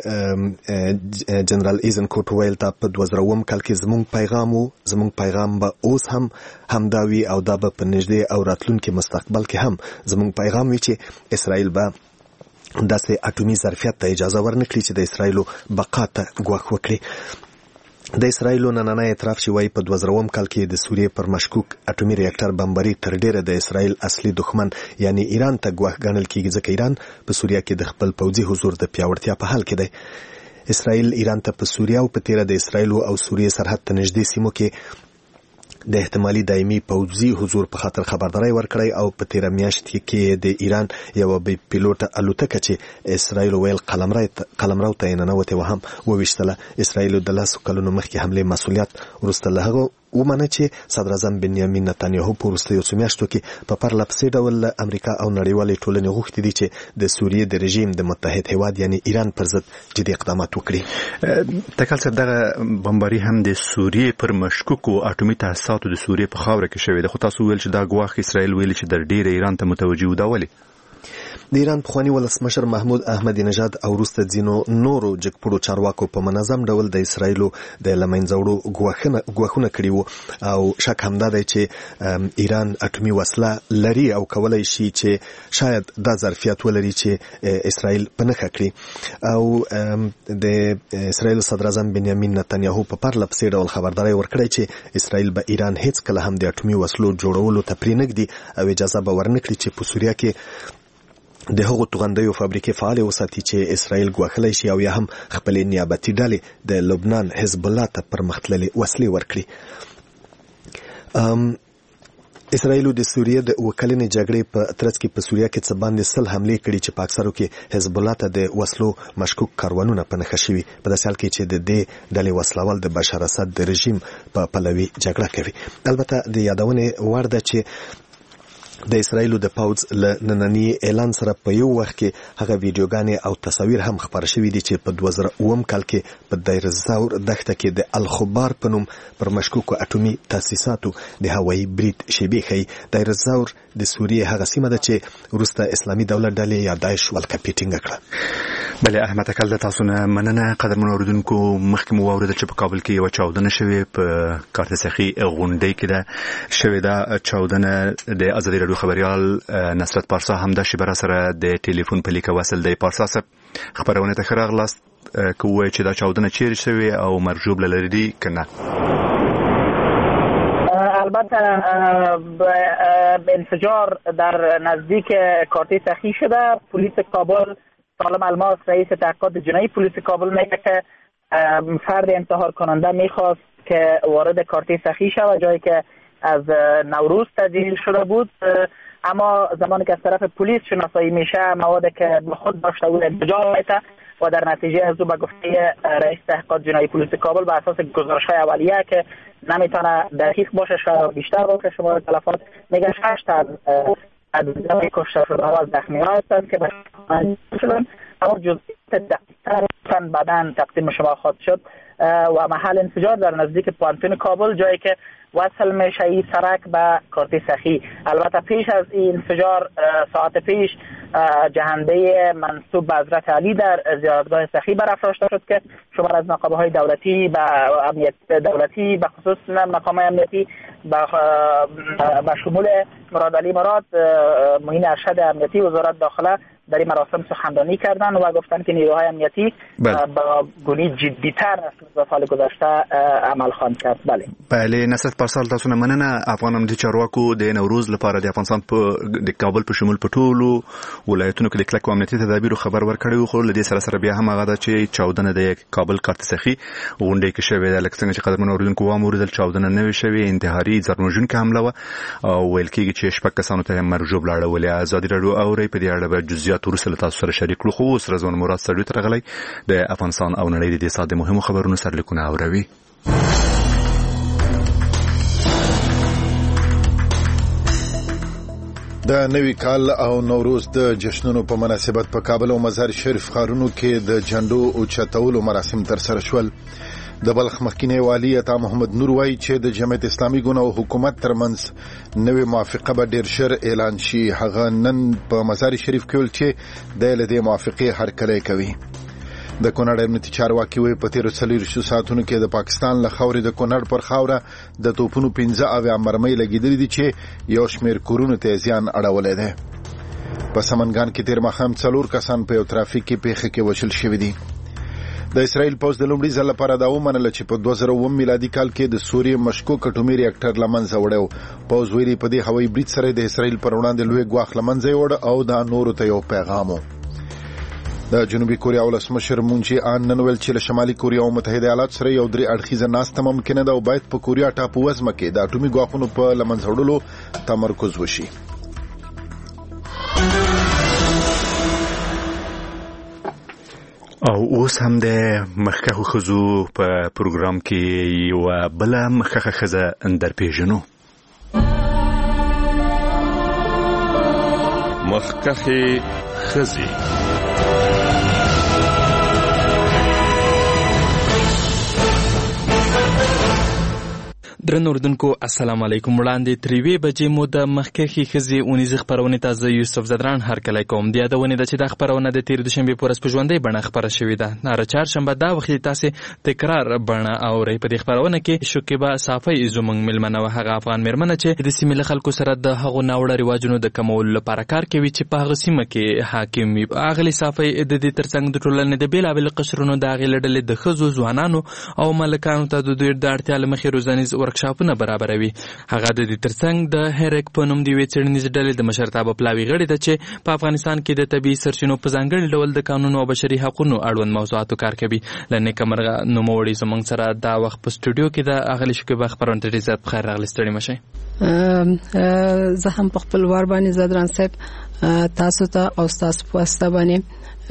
چې جنرال ایزنکوټ ویل تا په 2009 کال کې زموږ پیغام به اوس هم همداوي او دا به په نږدې او راتلونکي مستقبل کې هم زموږ پیغام وي چې اسرائیل به داسې اټومي ظرفیت ته اجازه ورنکړي چې د اسرائیلو بقا ته ګواښ وکړي. د اسرائیلو نننی اعتراف چې وایي په 2009 کال کې د سوریې پر مشکوک اټومي ریاکټر بمباري تر ډیره د اسرائیل اصلي دښمن یعنی ایران ته ګواښ ګڼل کیږي ځکه ایران په سوریه کې د خپل پوځي حضور د پیاوړتیا په حال کې دی. اسرائیل ایران ته په سوریه او په تیره د اسرائیل او سوریې سرحد ته نږدې سیمو کې د احتمالي دایمي پوځي حضور په خاطر خبرداري ورکړی او په تیره میاشت کې د ایران یو بې پیلوټه الوتکه چې اسرائیل ویل قلمرو ته ننوتې و هم وویشتله. اسرائیل د 10 کلونو مخکې حمله مسؤلیت وروسته له هغه ومنه چې صدر اعظم بنیامین نتانیاهو په وروستیو څو میاشتو کې په پرله پسې ډول امریکا او نړیوالې ټولنې غوښتي دي چې د سوریې د رژیم د متحد هیواد یعنی ایران پر ضد جدي اقدامات وکړي. تکل صاحب، دغه بمباري هم د سوریې پر مشکوکو اټومي تاسیساتو د سوریې په خاوره کې شوې ده. خو تاسو ویل چې دا ګواښ اسرائیل ویل چې د ډیره ایران ته متوجه و. دا ولې؟ د ایران پخوانی ولسمشر محمود احمدی نژاد او وروسته ځینو نورو جګپوړو چارواکو په منظم ډول د اسرائیلو د لمنځه وړو ګواښونه کړي وو او شک همدا دی چې ایران اټومي وسله لري او کولای شي چې شاید دا ظرفیت ولري چې اسرائیل په نښه کړي. او د اسرائیل صدر اعظم بنیامین نتانیاهو په پرله پسې ډول خبرداری ورکړی چې اسرائیل به ایران هیڅ کله هم د اټومي وسلو جوړولو ته پرېنږدي او اجازه به ورنکړي چې په سوریه کې د هغو توغندیو فابریکې فعالې وساتي چې اسرائیل ګواښلی شي او یا هم خپلې نیابتي ډلې د لبنان حزب الله ته پرمختللې وسلې ورکړي. اسرائیل د سوریې د وکلنې جګړې په ترڅ کې په سوریه کې څه باندې 100 حملې کړي چې په اکثرو کې حزب الله ته د وسلو مشکوک کاروانونه په نښه شوي. په داسې حال کې چې د دې ډلې وسلوال د بشار اسد د رژیم په پلوي جګړه کوي. البته د یادونې وړ ده چې د اسرایل د پوز له نننی اعلان سره په یو وخت کې هغه ویډیوګانې او تصاویر هم خبر شوي دي چې په 2009 کال کې په دیر الزور دښته کې د الخبار په نوم پر مشکوکو اټومي تاسیساتو د هوایي برید شیبې ښیي. دیر الزور د سوریې هغه سیمه ده چې وروسته اسلامي دولت ډلې یا داعش ولکه ټینګه کړه. بله احمد اکل د تاسو نه مننه. قدرمنو اوریدونکو مخکې مو واورېدل چې په کابل کې یوه چاودنه شوې په کارتسخي غونډۍ کې ده شوې ده. چاودنه د ازادي راډیو خبریال نصرت پارسا هم د شبره سره د ټلیفون په لیکه وصل دی. پارسا صاحب خبرونه ته خراغلاست کوی چې دا چاودنه چیرې شوې او مرجوب لري کنه؟ البته انفجار در نزدیک کارتی سخی شده. پلیس کابل سالم الماس رئیس تحقیقات جنایی پلیس کابل میگه که فرد انتحار کننده میخواست که وارد کارتی سخی شود، جایی که از نوروز تجهیز شده بود، اما زمانی که از طرف پلیس شناسایی میشه مواد که به خود داشته بود انفجار میشه و در نتیجه از او به گفته رئیس تحقیقات جنایی پلیس کابل به اساس گزارش‌های اولیه که نمیتونه دقیق باشه شاید بیشتر باشه شمار تلفات میگه 6 تا از کشته شده ها و زخمی ها هستند که به شدن، اما جزئیات دقیق‌تر بعداً تقدیم شما خواهد شد. و محل انفجار در نزدیک پانتون کابل، جایی که وصل میشه این سرک به کارتی سخی. البته پیش از این انفجار ساعت پیش جهنده منصوب به حضرت علی در زیارتگاه سخی برافراشته شد که شمار از مقام‌های دولتی و امنیت دولتی به خصوص مقام‌های امنیتی به شمول مراد علی مراد معین ارشد امنیتی وزارت داخله در این مراسم سخنرانی کردن و گفتن که نیروهای امنیتی با گونی جدی‌تر از سال گذشته عمل خواهند کرد. بله نصرت پارسال تاسو نه مننه. افغان امنیتي چارواکو د نوروز لپاره د افغانستان په د کابل په شمول په ټولو ولایتونو کې د کلکو امنیتي تدابیرو خبر ورکړی خو له دې سره بیا هم هغه چې چاودنه د کابل کارتسخي غونډې کې شوې ده. لکه څنګه چې قدرمنو اوریدونکو واورېدل چاودنه نه شوې، انتحاري ځانوژونکې حمله وه او ویل کېږي چې 6 کسانو ته مرجوب لاړولې. ازادي راډیو اوري په دې اړه به جزئیات وروسته له تاسو سره شریک کړو. خو اوس رضوان مراد سړی ته راغلی د افغانستان او نړۍ د دې ساده مهمو خبرونو سرلیکونه اوروي. د نوي کال او نوروز د جشنونو په مناسبت په کابل او مزار شریف ښارونو کې د جنډو او چتولو مراسم ترسره شول. د بلخ مخکینی والی عطا محمد نور وایي چې د جمعیت اسلامي ګوند او حکومت ترمنځ نوې موافقه به ډیر ژر اعلان شي. هغه نن په مزار شریف کې ویل چې د دې موافقې هرکلی کوي. د کونړ امنیتي چارواکي وایي په تیرو 40 ساعتونو کې د پاکستان له خاورې د کونړ پر خاوره د توپونو 15 مرمۍ لګېدلې دي چې یو شمېر کورونو ته زیان اړولی دی. په سمنګان کې تیر ماښام 4 کسان په یو ترافیکي پیښه کې وژل شوي دي. د اسرایل پوز د لومړي ځل لپاره دا ومنله چې په 2009 میلادي کال کې د سوریې مشکوک اټومي ریاکټر له منځه وړی. پوز ویلي په دې هوایي برید سره د اسرایل پر وړاندې لوی ګواښ له منځه یوړ او دا نورو ته یو پیغام و. د جنوبي کوریا ولسمشر مون جې ان نن ویل چې له شمالي کوریا او متحده ایالاتو سره یو درې اړخیزه ناسته ممکنه ده او باید په کوریا ټاپو وزمه کې د اټومي ګواښونو په له منځه وړلو تمرکز وشي. او اوس هم د مخکښو ښځو په پروګرام کې یوه بله مخکښه ښځه درپېژنو. مخکښې ښځې. درنو اوریدونکو السلام علیکم. وړاندې 3 بجې مو د مخکښې ښځې اونیزې خپرونې ته زه یوسف زدران هرکلی کوم. د یادونې ده چې دا خپرونه د تېرې دوشنبې په ورځ په ژوندۍ بڼه خپره شوې ده. هره چهارشنبه دا وخت تاسې تکرار بڼه اورئ. په دې خپرونه کې شکیبه صافی زموږ مېلمنه وه. هغه افغان مېرمنه چې د سیمې له خلکو سره د هغو ناوړه رواجونو د کمولو لپاره کار کوي چې په هغه سیمه کې حاکم وي. اغلې صافی د دې ترڅنګ د ټولنې د بېلابېلو قشرونو د هغې له ډلې د ښځو، ځوانانو او ملکانو ته د دوی د اړتیا له مخې روزنیز ورکشاپونه برابروي. هغه د دې ترڅنګ د هریک په نوم د یوې څېړنیزې ډلې د مشرتابه پلاوي غړې ده چې په افغانستان کې د طبیعي سرچینو په ځانګړي ډول د قانون او بشري حقونو اړوند موضوعاتو کار کوي. له نیکمرغه نوموړي زموږ سره دا وخت په سټوډیو کې د اغلې شکیبه خپرونه ته ډېر زیات بخیر راغلې. ستړي مه شئ. زه هم په خپل وار باندې زدران صاحب تاسو ته او تاسو په واسطه باندې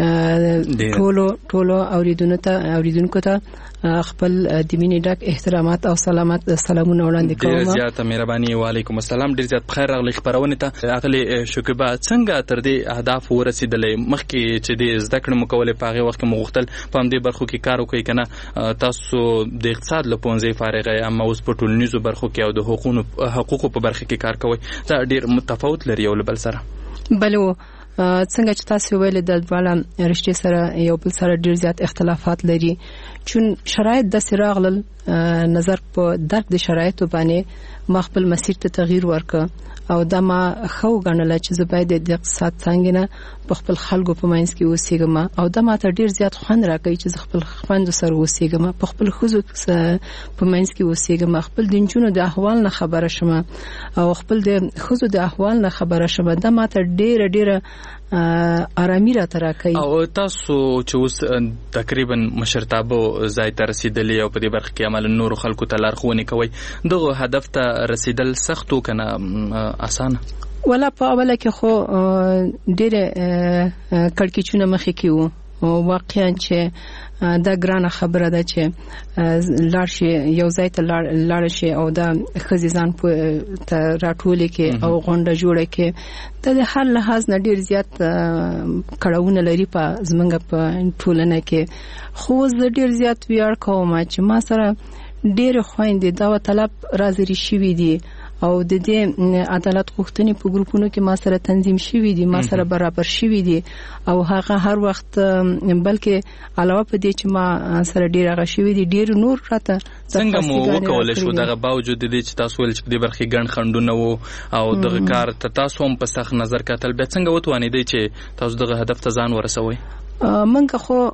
ټولو اوریدونکو ته خپل د مینې ډک احترامات او سلامونه وړاندې کوم. ډیر زیات مهرباني. وعلیکم السلام. ډیر زیات بخیر راغلی خبرونه ته. اغلی شکیبا څنګه تر دې اهداف ورسېدلې؟ مخکې چې د زده کړې مکولې په هغه وخت کې مغختل په همدې برخو کې کار وکړي کنه. تاسو د اقتصاد له پونځې فارغه اما اوس په ټولنیزو برخو کې او د حقوقو په برخه کې کار کوي. دا ډیر متفاوت لري یو بل سره. بلو څنګه چې تاسو ویل د دواړه رشتې سره یو بل سره ډیر زیات اختلافات لري چون شرایط د سراغل نظر په درک د شرایطو باندې ما خپل مسیر ته تغییر ورکړ او دا ما خو غنل چې زه باید د اقتصاد څنګه په خپل خلکو په منځ کې اوسېږم او دا ما ته ډیر زیات خوند راکوي چې خپل خوند سره اوسېږم په خپل خزو په منځ کې اوسېږم خپل د جنونو د احوال نه خبره شم او خپل د خزو د احوال نه خبره شم. دا ما ته ډیر آرامي را تراکي. او تاسو چې اوس تقریبا مشرتابه ځای ته رسیدلی او په دې برخه کې عمل نور خلکو ته لارښوونه کوي دغه هدف ته رسیدل سختو کنه اسانه؟ ولا په اوله کې خو ډېر کړکېچونه مخې کې وو واقعا چې دا ګرانه خبره ده چې لاړ شي یو ځای ته لاړ شي او دا ښځې ځان ته راټولې کې او غونډه جوړه کې دا د هر لحاظ نه ډېر زیات کړاوونه لري په زمونږ په ټولنه کې. خو زه ډېر زیات ویاړ کوم چې ما سره ډېرې خویندې دا طلب راځري شوي دي او د دې عدالت غوښتنې په ګروپونو کې ما سره تنظیم شوي دي ما سره برابر شوي دي او هغه هر وخت بلکې علاوه په دې چې ما سره ډیر هغه شوي دي ډیر نور راته څنګه مو وکول شو دغه باوجود دې چې تاسو ول چې په دې برخه ګڼ خندونه وو او دغه کار ته تاسو هم په سخت نظر کتل به څنګه وتوانیدئ چې تاسو دغه هدف ته ځان ورسوي؟ منګه خو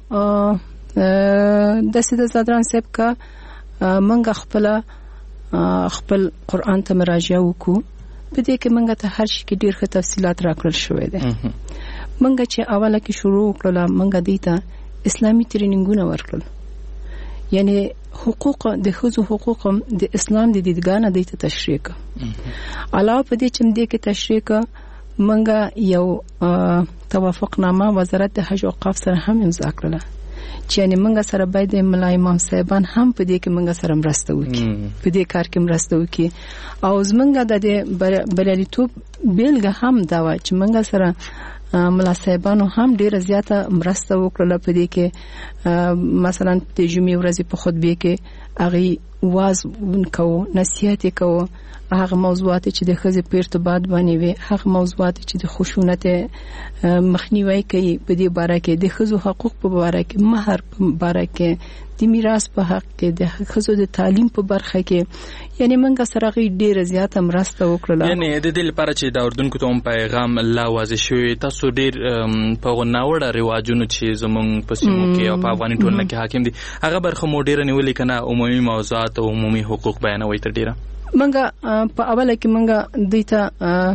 د سید زادران صاحب کا منګه خپل قرآن ته مراجعه وکړو په دې کې منګه ته هر شي کې ډیر ښه تفصيلات راکړل شوې ده. منګه چې اوله کې شروع کړل منګه دیتا اسلامي ټریننګونه ورکړل یعنی حقوق د ښځو حقوق د اسلام د دیدګانه دیتا تشریح علاوه په دې چې دې کې تشریح منګه یو توافقنامه وزارت د حج او اوقاف سره هم امضا کړل چې یعنی منګه سره باید ملای امام صاحبان هم په دې کې منګه سره مرسته وکړي په دې کار کې مرسته وکړي او زمونږ د بریالیتوب بیلګه هم دا و چې منګه سره ملا صاحبانو هم ډیره زیاته مرسته وکړه په دې کې مثلا د جمعې ورځې په خطبه کې هغه واز کو نصیحت کو هغه موضوعات چې د ښځې په ارتباط باندې وي هغه موضوعات چې د خشونت مخنیوي کوي په دې باره کې د ښځو حقوق په باره کې مہر په باره کې د میراث په حق کې د ښځو د تعلیم په برخه کې یعنی منګه سره ډیره زیاته مرسته وکړه. یعنی د دې لپاره چې دا اردوونکو ته هم پیغام لا واضح شوی تاسو ډیر په غناوړه رواجونو چې زمونږ په سیمو کې او په افغاني ټولنه کې حاکم دي هغه برخه مو ډیره نیولې کنه عمومي موضوعات او عمومي حقوق بیانوي تر ډیره منګه په اوله کې منګه دیتا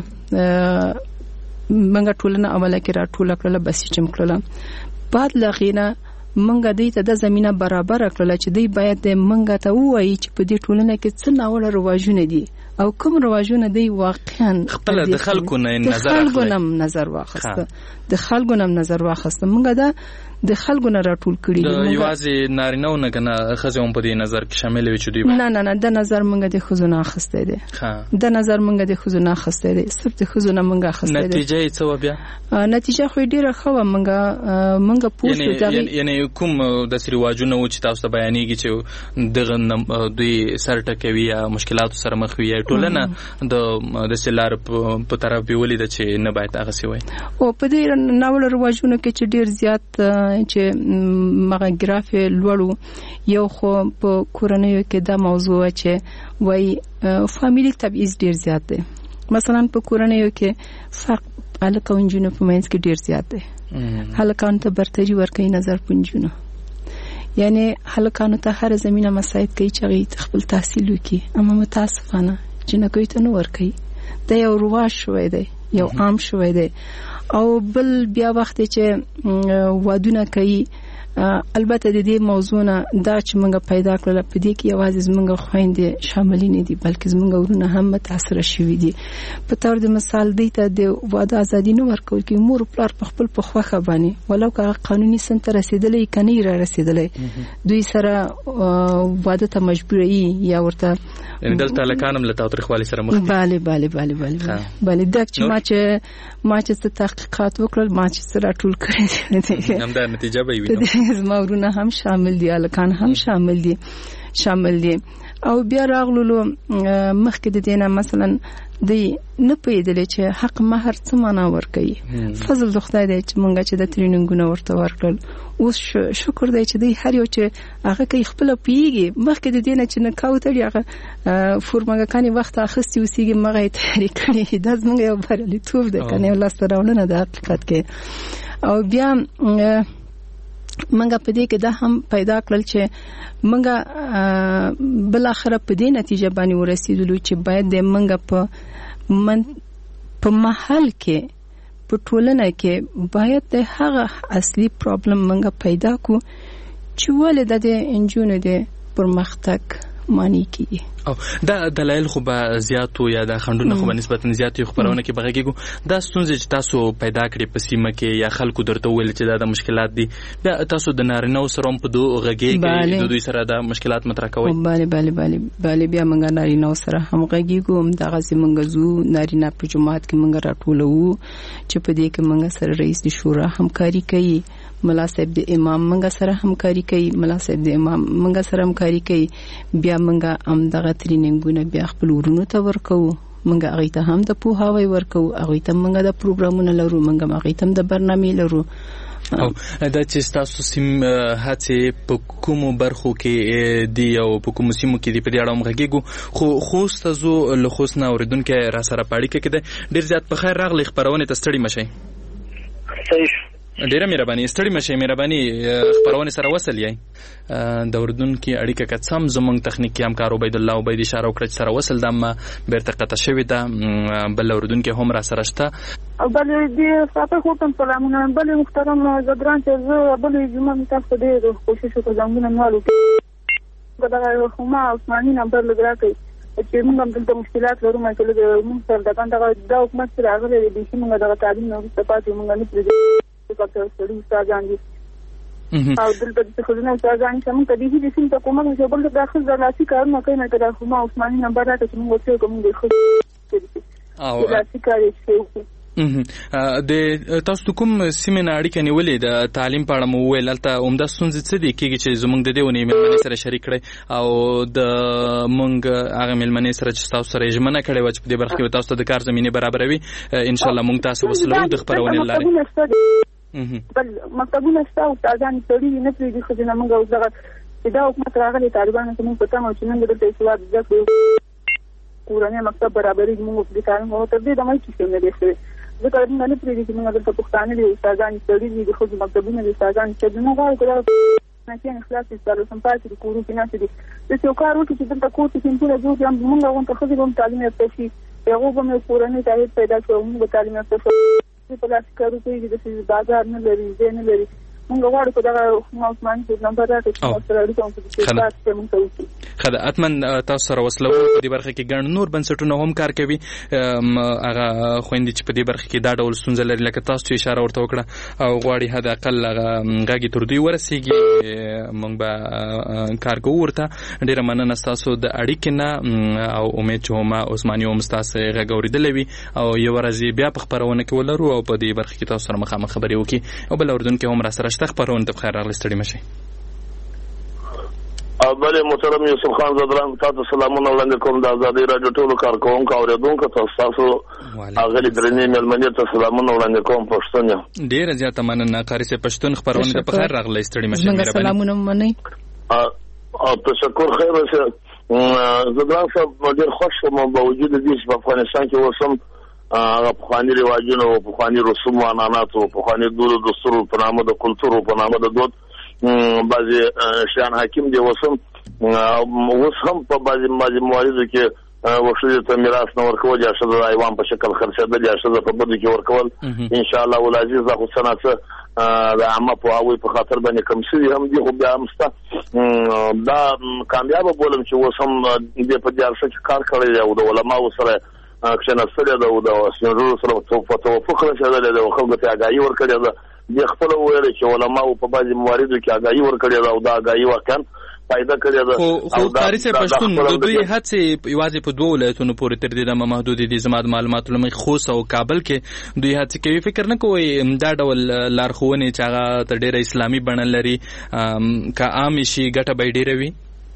منګه ټولنه اوله کې راټول کړل بس چې مکړل بعد لغینه منګه دیتا د زمينه برابر کړل چې دی باید منګه ته وایي چې په دې ټولنه کې څه ناوړه رواجونه دي او کوم رواجونه دی واقعا خپل د خلکو نه نظر واخسته د خلکو نظر واخسته منګه دا د خلکو نه راټول کړي د یوازې نارینه‌و نه کنه ښځې هم په دې نظر کې شامل وي چې دوی نه د نظر منګه د ښځو نه اخسته دي د نظر منګه د ښځو نه اخسته دي صرف د ښځو نه منګه اخسته دي. نتیجه یې څه و بیا؟ نتیجه خو ډیره ښه و منګه پوښتنه یعنی کوم د رواجونه و چې تاسو ته بیانېږي چې دغه دوی سر ټکوي یا مشکلاتو سره مخ وي ټولنه د سلار په طرف بیولې د چې نه باید هغه سی وای او په دې ناول رواجونو کې چې ډیر زیات چې مغه ګرافي لوړو یو خو په کورنیو کې دا موضوع چې وای فاميلي تبعیض ډیر زیات دی. مثلا په کورنیو کې فرق الکه ونجونو په منځ کې ډیر زیات دی. هلکان ته برتري ورکوي نظر پنجونو یعنی هلکانو ته هر زمينه مساعد کوي چې خپل تحصیل وکړي اما متاسفانه جنکوي ته نو ورکوي دا یو رواج شوی دی یو عام شوی دی. او بل بیا وخت چې وادونه کوي البته د دې موضوع نه دا چې موږ پیدا کړل په دې کې یوازې موږ خويندې شامل نه دي بلکې موږ ورونه هم متاثر شوي دي. په تور د مثال دی ته د واده ازادي نه ورکول کې مور پلار په خپل په خوخه باندې ولو که قانوني سن ته رسیدلې کني را رسیدلې دوی سره واده ته مجبوري یا ورته دلته لکانم له تاریخوالي سره مخ bale دا چې ما چې تحقیقات وکړل ما چې سره ټول کړی هم دا نتیجه به وي زما ورونه هم شامل دي الکان هم شامل دي او بیا راغلو مخکې د دینه مثلا دی نه پیدلې چې حق مہر څه معنا ورکي فضل د خدای دی چې مونږ چې د تریننګونه ورته ورکړل اوس شکر دی چې دی هر یو چې هغه کوي خپل پیږي مخکې د دینه چې نه کاوتړي هغه فورمګکانی وخت اخستي وسیږي مغه تحریک کړي دا زموږ یو برلی توپ ده کنه الله ستراونه د حقیقت کې او بیا منګه په دې کې دا هم پیدا کړل چې منګه بل اخر په دې نتیجه باندې ورسېدلو چې باید د منګه په محل کې په ټولنه کې باید د هغه اصلي پرابلم منګه پیدا کو چې ولې د انجونو د پرمختګ معنی کیږي او دا دلایل خو به زیاتو یا د خندونو خو به نسبتا زیاتې خبرونه کې بغږیږي دا ستونزې چې تاسو پیدا کړې په سیمه کې یا خلکو درته ویل چې دا د مشکلات دي دا تاسو د نارینه سره په دوه غږیږي د دوی سره د مشکلات مطرح کوي bale بیا موږ نارینه سره هم غږیږو دغه زمونږ زو نارینه په جماعت کې موږ راټولو چې په دې کې موږ سره رئیس د شورا همکاري کوي ملا صاحب د امام منګه سره همکاري کوي بیا منګه هم دغه تریننګونه بیا خپل ورونو ته ورکو منګه هغه ته هم د پوهاوی ورکو هغه ته منګه د پروګرامونو لرو منګه هغه ته د برنامې لرو او دا چې تاسو سیم هڅه په کومو برخو کې دی او په کومو سیمو کې دی په اړه مغږیږو خو تاسو له خوسنا اوریدونکو را سره پاړی کې ډیر زیات په خیر راغلی خبرونه تستړي مشي ډیره مهرباني ستړي مشه مهرباني خبرونه سره وصل یې د اردن کې اړیکه کڅم زمونږ تخنیکی همکار عبید الله عبید اشاره وکړه سره وصل د ما بیرته قطع شوی دا بل اردن کې هم را سره شته بل دې صاحب خو تم سلامونه بل محترم زدران چې بل جمعه تاسو دې کوشش وکړم زمونږ مالو دا خو ما عثماني نمبر لګراکې چې موږ هم دلته مشکلات لرو چې موږ سره دا حکومت سره راغلي دي چې موږ د تعلیم نو استفاده موږ نه پرې ډاکټر سړي استادان دي او دلته د خزانه استادان چې موږ د دې سیمه کومه چې بل د داخل ځلاسي کارونه کوي نه کړه خو ما عثماني نمبر راته چې موږ څه کوم دي خو او ځلاسي کاري څه د تاسو کوم سیمه اړیکه نیولې د تعلیم په اړه مو ویل البته عمده ستونزې څه دي کېږي چې زمونږ د دې ونې ملمنې سره شریک کړي او د مونږ هغه ملمنې سره چې تاسو سره ژمنه کړې و چې په دې برخه کې تاسو د کار زمينه برابروي ان شاء الله مونږ تاسو وسلو د خبرونه لاري بل مکتبونه شته او استادان سړي نه پریږدي خو نه موږ اوس دغه دا حکومت راغلي طالبانو ته موږ پته مو چې موږ دلته اسلام ځکه کورانه مکتب برابرۍ موږ په کار مو ته دې د مې چې نه دي ځکه موږ نه پریږدي چې موږ دلته پښتانه دي استادان سړي دي خو مکتبونه دي استادان چې موږ غواړو نه چې اخلاص استادو سمپاتي د کورو کې نه دي چې یو کار وکړي چې دلته کوټ کې ټول جوړ یم موږ غواړو خو دې تعلیم ته یو به کورانه ته پیدا شو موږ تعلیم ته په لاس کارو کوي د بازار نه لري نه لري موږ غواړو چې دا عثمان چې نمبر راکړي چې سره اړیکه وکړي خدای اتمن تاسو سره وسلو په دې برخه کې ګڼ نور بنسټونه هم کار کوي هغه خويندې چې په دې برخه کې دا ډول ستونزې لري لکه تاسو چې اشاره ورته وکړه او غواړي حد اقل غاګي تر دوی ورسیږي موږ به کار کوو ورته ډیره مننه تاسو د اړیکې نه او امید چې هم عثماني او مستاسه غوړېدلې وي او یو ورځ بیا په خبرونه کې ولرو او په دې برخه کې تاسو سره مخامخ خبرې وکړي او بل اردن کې هم را سره شته خبرونه ته بخیر راغلی ستړي مشي بله محترم یوسف خان زدران تاسو سلامونه وړاندې کوم د آزادۍ راډیو ټولو کارکوونکو اوریدونکو تاسو اغلی درنې ملمنې ته سلامونه وړاندې کوم پښتون ډیره زیاته مننه قاری سه پښتون خبرونه ته بخیر راغلی ستړي مشي مهرباني سلامونه منئ او تشکر خیر شه زدران صاحب ډیر خوش وم په وجود دې چې په افغانستان کې وسم افغاني رواجونو او افغاني رسوم او عنعنات او افغاني دود او دستور په نامه د کلچر او په نامه د دود بعضی شان حاکم دی وسم اوس هم په بعضی مواردو کې وښځې ته میراث نه ورکول یا ښځه د حیوان په شکل خرڅېدل یا ښځه په بدو کې ورکول انشاءالله والعزیز دا خو څه نه څه د عامه پوهاوي په خاطر باندې کم شوي هم دي خو بیا هم شته دا کامیابه بولم چې اوس هم دې په دې عرصه کې کار کړی دی او د علماو سره کښېنستلی ده او د سپین ږیرو سره په توافق رسېدلی ده او خلکو ته اګاهي ورکړې ده دې خپله وویل چې علماو په بعضې مواردو کې اګاهي ورکړې ده او دا اګاهي واقعا فایده کړې ده خو کاري صاحب پښتون د دوی هڅې یوازې په دوه ولایتونو پورې تر دې دمه محدودې دي زما د معلوماتو له مخې خوست او کابل کې دوی هڅې کوي فکر نه کوئ دا ډول لارښوونې چې هغه ته ډېره اسلامي بڼه لري که عامې شي ګټه به یې ډېره وي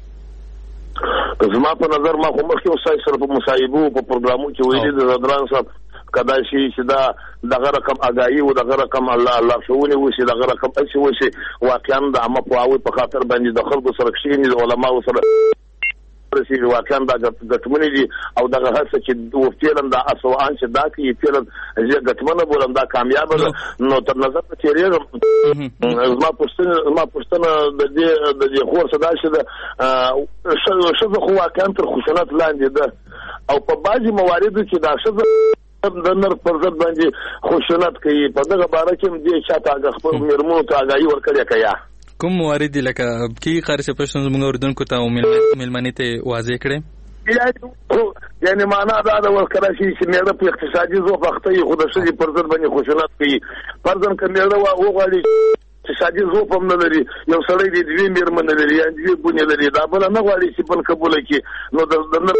زما په نظر ما خو مخکې استاد سره په مصاحبو په پروګرامو کې ویلي د زدران صاحب کدا شي چې دا دغه رقم اګاهي او دغه رقم الله شوونی وشي دغه رقم اچي وشي واقعا د عامه پوهاوي په خاطر باندې د خلکو سره کښېني د علماو سره رسي واقعا دا ګټمنې دي او دغه هڅه چې وفعلا دا اسوان چې دا کې فعلا زه ګټمنه بولم دا کامیاب ده نو تر نظر ته تیریږم زما پوښتنه د دې خور صدا شه ده شزه خو واقعا تر خشونت لاندې ده او په بعضي مواردو کې دا شزه د نر پر ضد باندې خشونت کوي په دغه باره کې دې چاته هغه خپل میرمنو ته اګاهي ورکړې کیا کوم موارد دي لکه کی خارجه پښتون زموږ اردوونکو ته او ملمنې ته واضح کړي یعنی معنا دا د ورکړه چې میړه په اقتصادي ځو وخت یې خود شي پر ضد باندې خشونت کوي پرځن کمیړه وغواړي اقتصادي ځو په من لري یو سړی دې دوی میرمن لري یا دې بونه لري دا بل نه غواړي چې په قبول کې نو د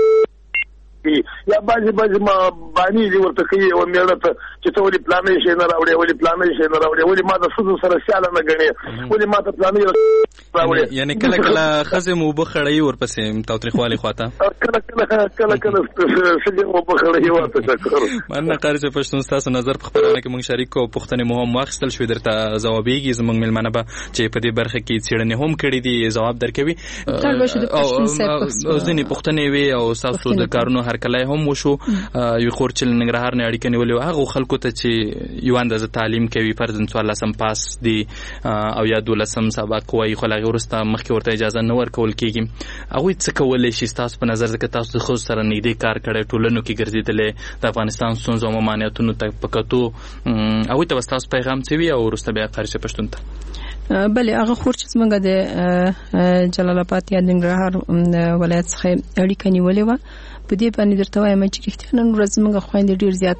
یا بعضی ما باندې دي ورته کوي او میړه ته چې ته ولې پلانې شي نه راوړې ولې پلانې شي نه راوړې ولې ما د سود سره سیاله نه غني ولې ما ته پلانې راوړې یعنی کله خزه مو بخړی ورپسې تاوتریخوالي خواته کله سړي مو بخړی ورته شکر مننه قاری چې پښتون تاسو نظر په خبرونه کې مونږ شریک او پښتنې مو هم واخستل شو درته ځوابېږي زمونږ ملمنه به چې په دې برخه کې څېړنې هم کړې دي جواب درکوي او ځینې پښتنې وي او تاسو د کارونو کله هم وشو یو خورچل ننګرهار نه اړیکې نیولې هغه خلکو ته چې یو اندازه تعلیم کوي فرضاً 14 پاس دي او یا 12 سبق کوي خو لغه ورسته مخکې ورته اجازه نه ورکول کیږي هغه څه کولای شي تاسو په نظر ځکه تاسو خو سره نږدې کار کړی ټولنو کې ګرځیدلې د افغانستان ستونزو او مانعتونو ته پکاتو او تاسو پیغام څه وی او ورسته بیا خارجه پښتون ته بله هغه خور چې څنګه د جلال آباد یا ننګرهار ولایت څخه اړیکه نیولې و په دې باندې درته وایم چې رښتیا نن ورځ موږ خويند ډیر زیات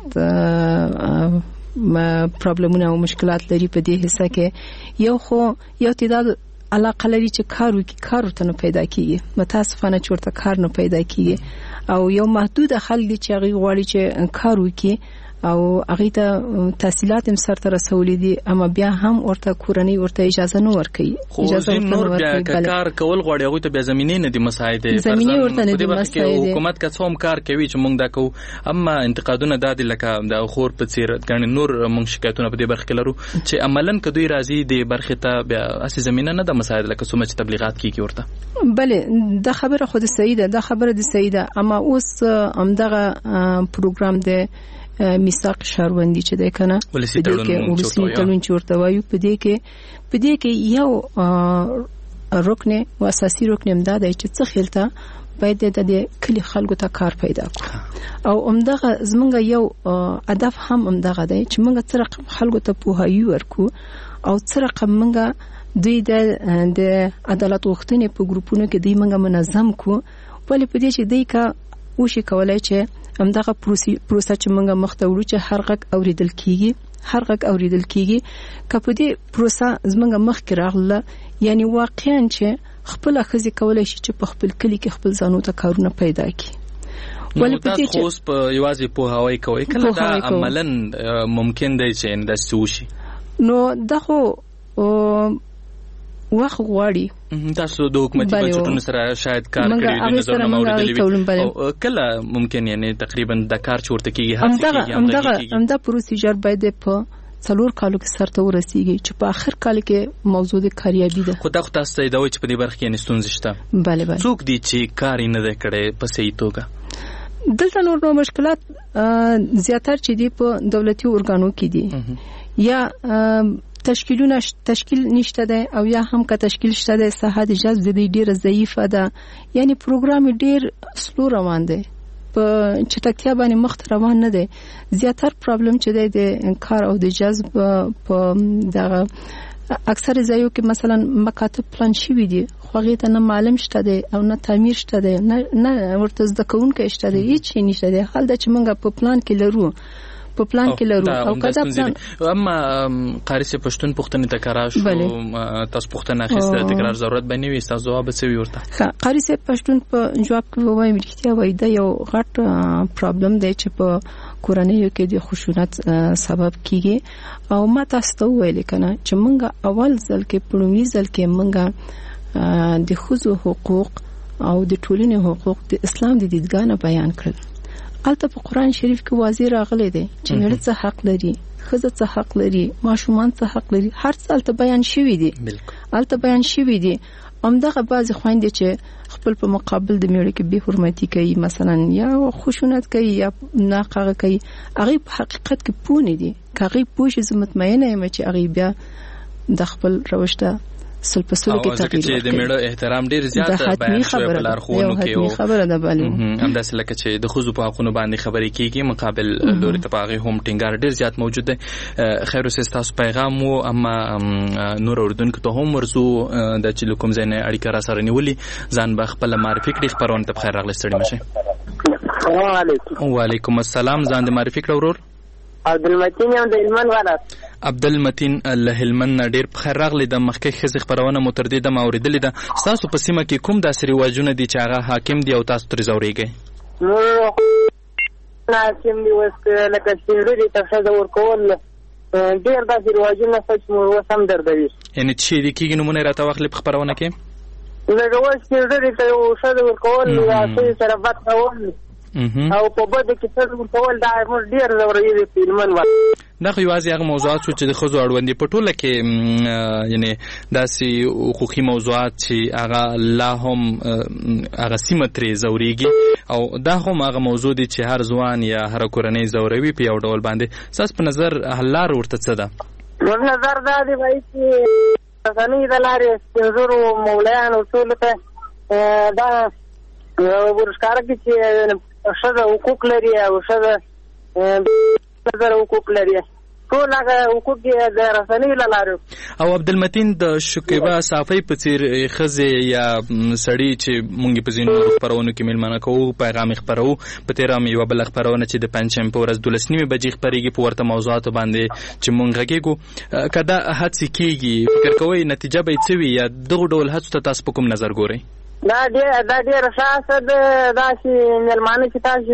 پرابلمونه او مشکلات لري په دې حصہ کې یو تعداد علاقه لري چې کار ورته نه پیدا کیږي متاسفانه چې ورته کار نه پیدا کیږي او یو محدود خلک دي چې هغه غواړي چې کار وکړي او هغه ته تحصیلات هم سره رسولې دي اما بیا هم ورته کورنۍ ورته اجازه نه ورکوي اجازه نور بیا کار کول غواړي هغه ته به زمينه نه دي مساعد زمينه ورته نه دي مساعد حکومت که څوم کار کوي چې موږ دا کو اما انتقادونه دادي لکه د خور په څیر غني نور موږ شکایتونه په دې برخه کې لرو چې عملاً کدوې راځي د برخه ته بیا اسی زمينه نه د مساعد لکه څومره تبلیغات کیږي ورته بله دا خبره خود سیده دا خبره د سیده اما اوس همدغه پروګرام د میثاق شهروندي چې ده کنه په دې کې ولسی تړون چې ورته وایو په دې کې یو رکن او اساسي رکن امداد چې څه خلته باید د کلی خلکو ته کار پیدا کو او همدغه زمونږ یو هدف هم همدغه دی چې موږ څه رقم خلکو ته پوهاوی ورکو او څه رقم موږ دوی د عدالت غوښتنې په ګروپونو کې دوی موږ منظم کو ولې په دې چې دوی کا وشي کولای چې همدغه پروسه چې موږ مخته وړو چې هر غږ اوریدل کیږي کله دې پروسه زموږ مخ کې راغله یعنی واقعا چې خپل خزي کولای شي چې په خپل کلی کې خپل ځانو ته کارونه پیدا کړي ولې په دې چې اوس په یوازې په هواي کوي کله دا عملاً ممکن دی چې اندستې وشي نو دغه وخت غواړي تاسو د حکومتي بنسټونو سره شاید کار کړی وي نظر نه اوریدلی وي کله ممکن یعنی تقریبا د کار چورته کیږي همدا پروسیجر باید په 4 کالو کې سره ورسیږي چې په اخر کال کې موضوع د کاریابی ده خو دا تاسو ته دا و چې په دې برخه کې نستونز شته bale څوک دي چې کار نه ده کړي په صحیح توګه دلته نور مشکلات زیاتره چې دی په دولتي ارګانو کې دي یا تشکیل نشته ده او یا هم که تشکیل شته ده ساحه د جذب د ډیره ضعیفه ده یعنی پروګرام ډیر سلو روان دی په چټکتیا باندې مخ روان نه دی. زیاتر پرابلم چې دی د کار او د جذب په دغه اکثر ځایو کې مثلا مکاتب پلان شوي دي خو هغې ته نه معلم شته دی او نه تعمیر شته دی نه ورته زده کوونکی شته دی هیڅ شی نشته دی. حال دا چې موږ په پلان کې لرو او کدا پلان اما قاری سے پښتون پښتنې تکرار شو تاسو پښتنه اخیسته تکرار ضرورت بنې وي تاسو جواب څه ورته قاری سے پښتون په جواب کې وایم رښتیا وای دا یو غټ پرابلم دی چې په کورنیو کې د خشونت سبب کیږي او ما تاسو ته ویل کنه چې موږ اول ځل کې پړوي ځل کې موږ د ښځو حقوق او د ټولنې حقوق د اسلام د دیدګانه بیان کړل. البته په قران شریف کې واضح راغلی دی چې نړۍ څه حق لري، ښځه څه حق لري، ماشومان څه حق لري، هر څه البته بیان شوی دی. البته بیان شوی دی. همدغه بعض خويندې چې خپل په مقابل د میړه کې به حرمتي کوي مثلا یا خشونت کوي یا ناقغه کوي، هغه په حقیقت کې پونه دي. هغه پوښي زه مطمئنه یم چې هغه بیا د خپل روشته سلپسلو کې تغییر چې د میړه احترام ډیر زیات بیان شوی په لارښوونو کې او خبره ده بل همداسې لکه چې د خزو په حقونو باندې خبرې کیږي مقابل لوري ته پاغه هم ټینګار ډیر زیات موجود دی. خیر اوسه تاسو پیغام وو اما نور اردوونکو ته هم ورسو د چې کوم ځای نه اړیکه را سره نیولې ځان به خپل معرفي کړي خبرونه ته بخیر راغلی ستړي مشه. وعلیکم السلام ځان د معرفي کړو ورور عبدالمتین یم د هلمند ولایت. عبدالمتین له هلمند ډیر بخیر راغلی د مخکې ښځې خبرونه مو تر دې دمه اورېدلې ده. ستاسو په سیمه کې کوم داسې رواجونه دي چې هغه حاکم دي او تاسو ترې ځورېږئ؟ حاکم دي اوس لکه سپین ږیري ته ښځه ورکول ډېر داسې رواجونه شته چې موږ اوس هم دردوي. یعنې څه شی دي کېږي نومونه یې راته واخلئ په خپرونه کې؟ لکه اوس سپین ږیري ته یو ښځه ورکول یا ښځې سره بد کول او په بده کې څه ورکول دا موږ ډېر ځوروي د هلمند ولایت. دا خو یوازې هغه موضوعات شو چې د ښځو اړوند دي په ټوله کې یعنې داسې حقوقي موضوعات چې هغه لا هم هغه سیمه ترې ځورېږي او دا هم هغه موضوع دي چې هر ځوان یا هره کورنۍ ځوروي په یو ډول باندې. ستاسو په نظر حل لار ورته څه ده؟ زموږ نظر دا دی وایي چې رسنۍ د لارې سپین ږیرو مولایانو ټولو ته دا ورښکاره کړي چې ښځه حقوق لري او ښځه حقوق لري. ټول هغه حقوق د رسنۍ له لارې. او عبدالمتین د شکیبه صافۍ په څېر ښځې یا سړي چې مونږ په ځینو خپرونو کې میلمانه کوو پیغام خپروو په تېره هم یوه بله خپرونه چې د پنجشنبې په ورځ 12:30 بجې خپرېږي په ورته موضوعاتو باندې چې مونږ غږېږو که دا هڅې کېږي فکر کوئ نتیجه به یې څه وي یا دغو ډول هڅو ته تاسو په کوم نظر ګورئ؟ دا ډېره ښه هڅه ده. داسې میلمانه چې تاسې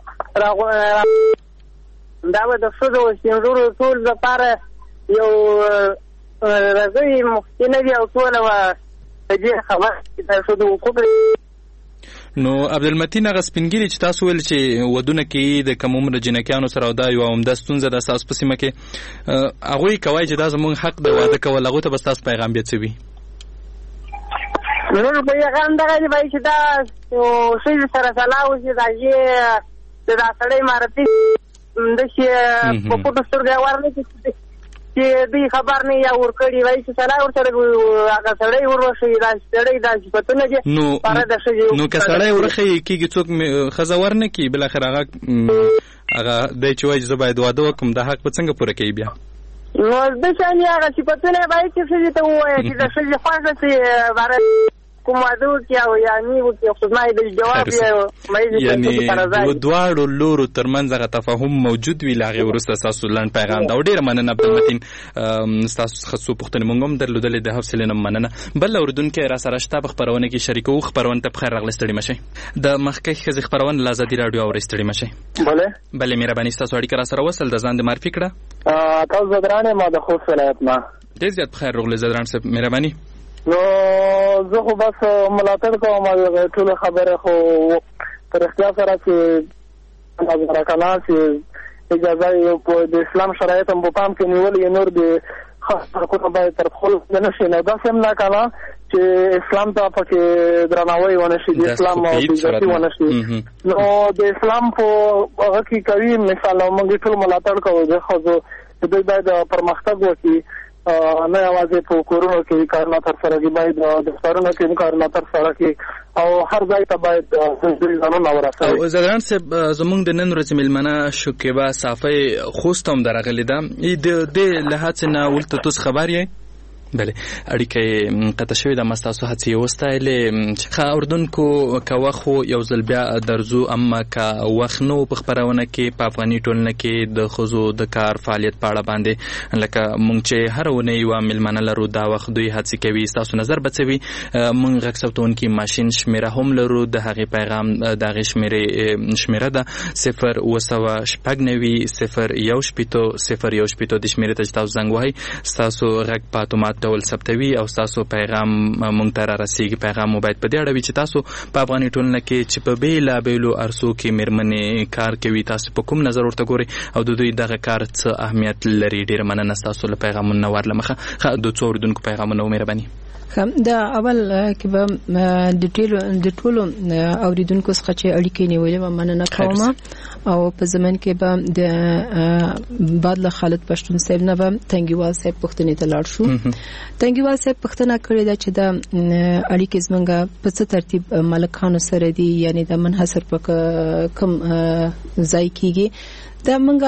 دا به د ښځو او سپین ږیرو ټول لپاره یو رضایي مخکینه وي او ټوله به په دې خبره چې د ښځو حقوق. نو عبدالمتین هغه سپین ږیري چې تاسو ویل چې ودونه کوي د کم عمره جنکیانو سره او دا یوه عمده ستونزه ده ستاسو په سیمه کې هغوی کوئ چې دا زموږ حق د واده کول هغوی ته به ستاسو پیغام بیا څه وي؟ نور په پیغام دغه دی وایي چې دا ښځې سره سلا وشي د هغې د دا سړی معرفي داسې په پټو سترګو ورنه کړي چې دوی خبر نه یا ورکړي وایي چې سلا ورسره هغه سړی وروښیي دا سړی دا صفتونه دي پاره د ښځې. نو که سړی ورښیي کېږي څوک ښځه ورنه کړي بالاخره هغه دی چې وایي زه باید واده وکړم دا حق به څنګه پوره کوي بیا؟ نو د شانې هغه صفتونه یې باید چې ښځې ته ووایه چې د ښځې خوښه شي باره کوم واده وکړي او یا نه وکړي خو زما یې د جواب یعنې دواړو لورو ترمنځ هغه تفاهم موجود وي له هغې وروسته ستاسو لنډ پیغام ده او ډېره مننه عبدالمتین ستاسو څخه څو پوښتنې مونږ هم درلودلې د حوصلې نه مننه. بل اورېدونکی را سره شته په خپرونه کې شریکوو خپرونه ته بخیر راغلی ستړي مشئ. د مخکې ښځې خپرونه له ازادي راډیو اورئ ستړي مشئ. بلې مهرباني ستاسو اړیکه را سره وصل د ځان د معرفي کړه. تاسو زدران یم د خوست ولایت نه. ډېر زیات بخیر راغلی زدران صاحب مهرباني. نو زه خو بس ملاتړ کوم ټول خبره خو تر اختیار سره چې نظر کنا چې اجازه یو په د اسلام شرایط هم په پام کې نیولې نور د خاص حقوقو باید تر خپل نه شي نو دا سم نه کنا چې اسلام ته پکې درناوی ونه شي د اسلام او د عزت ونه شي. نو د اسلام په هغه کې کوي مثال موږ ټول ملاتړ کوو د خو دوی باید پرمختګ وکړي نه یوازې په کورونو کې کارونه ترسره کړي، باید دفترونو کې هم کارونه ترسره کړي او هر ځای ته باید دوی ځانونه ورسوي. او زدران صاحب زمونږ د نن ورځې مېلمنه شکیبا صافی خوست هم درغلې ده د لحاظ نه ولته تاسو خبر یې؟ بله اړیکه قطع شوې ده. مستاسو هڅې وستایلې چې اردوونکو که وخت خو یو ځل بیا درځو، اما که وخت نه په خپرونه کې په افغاني ټولنه کې د ښځو د کار فعالیت په اړه باندې لکه مونږ چې هره اونۍ یوه مېلمانه لرو دا وخت دوی هڅې کوي ستاسو نظر به څه وي. مونږ غږ ثبتونکي ماشین شمېره هم لرو، د هغې پیغام د هغې شمېره ده 02900 د شمېرې ته چې تاسو زنګ وهئ ستاسو غږ په اتومات ډول ثبتوي او تاسو پیغام مونږ ته را رسیږي. پیغام مو باید په دې اړه وي چې تاسو په افغاني ټولنه کې چې په بېلابېلو عرصو کې مېرمنې کار کوي تاسو په کوم نظر ورته ګورئ او د دوی دغه کار څه اهمیت لري. ډېره مننه ستاسو له پیغامونو ور له مخه. د څو اورېدونکو پیغامونه مهرباني. دا اول کې به د ټولو اوریدونکو څخه چې اړیکې نیولې و مننه کوم او په زمن کې به د بادله خالد پښتون صاحب نه به تنګیوال صاحب پښتنې ته لاړ شو. تنګیوال صاحب پښتنه کړې ده چې د اړیکې زمونږ په څه ترتیب ملکانو سره دي، یعنی د منحصر په کوم ځای کېږي. دا مونږ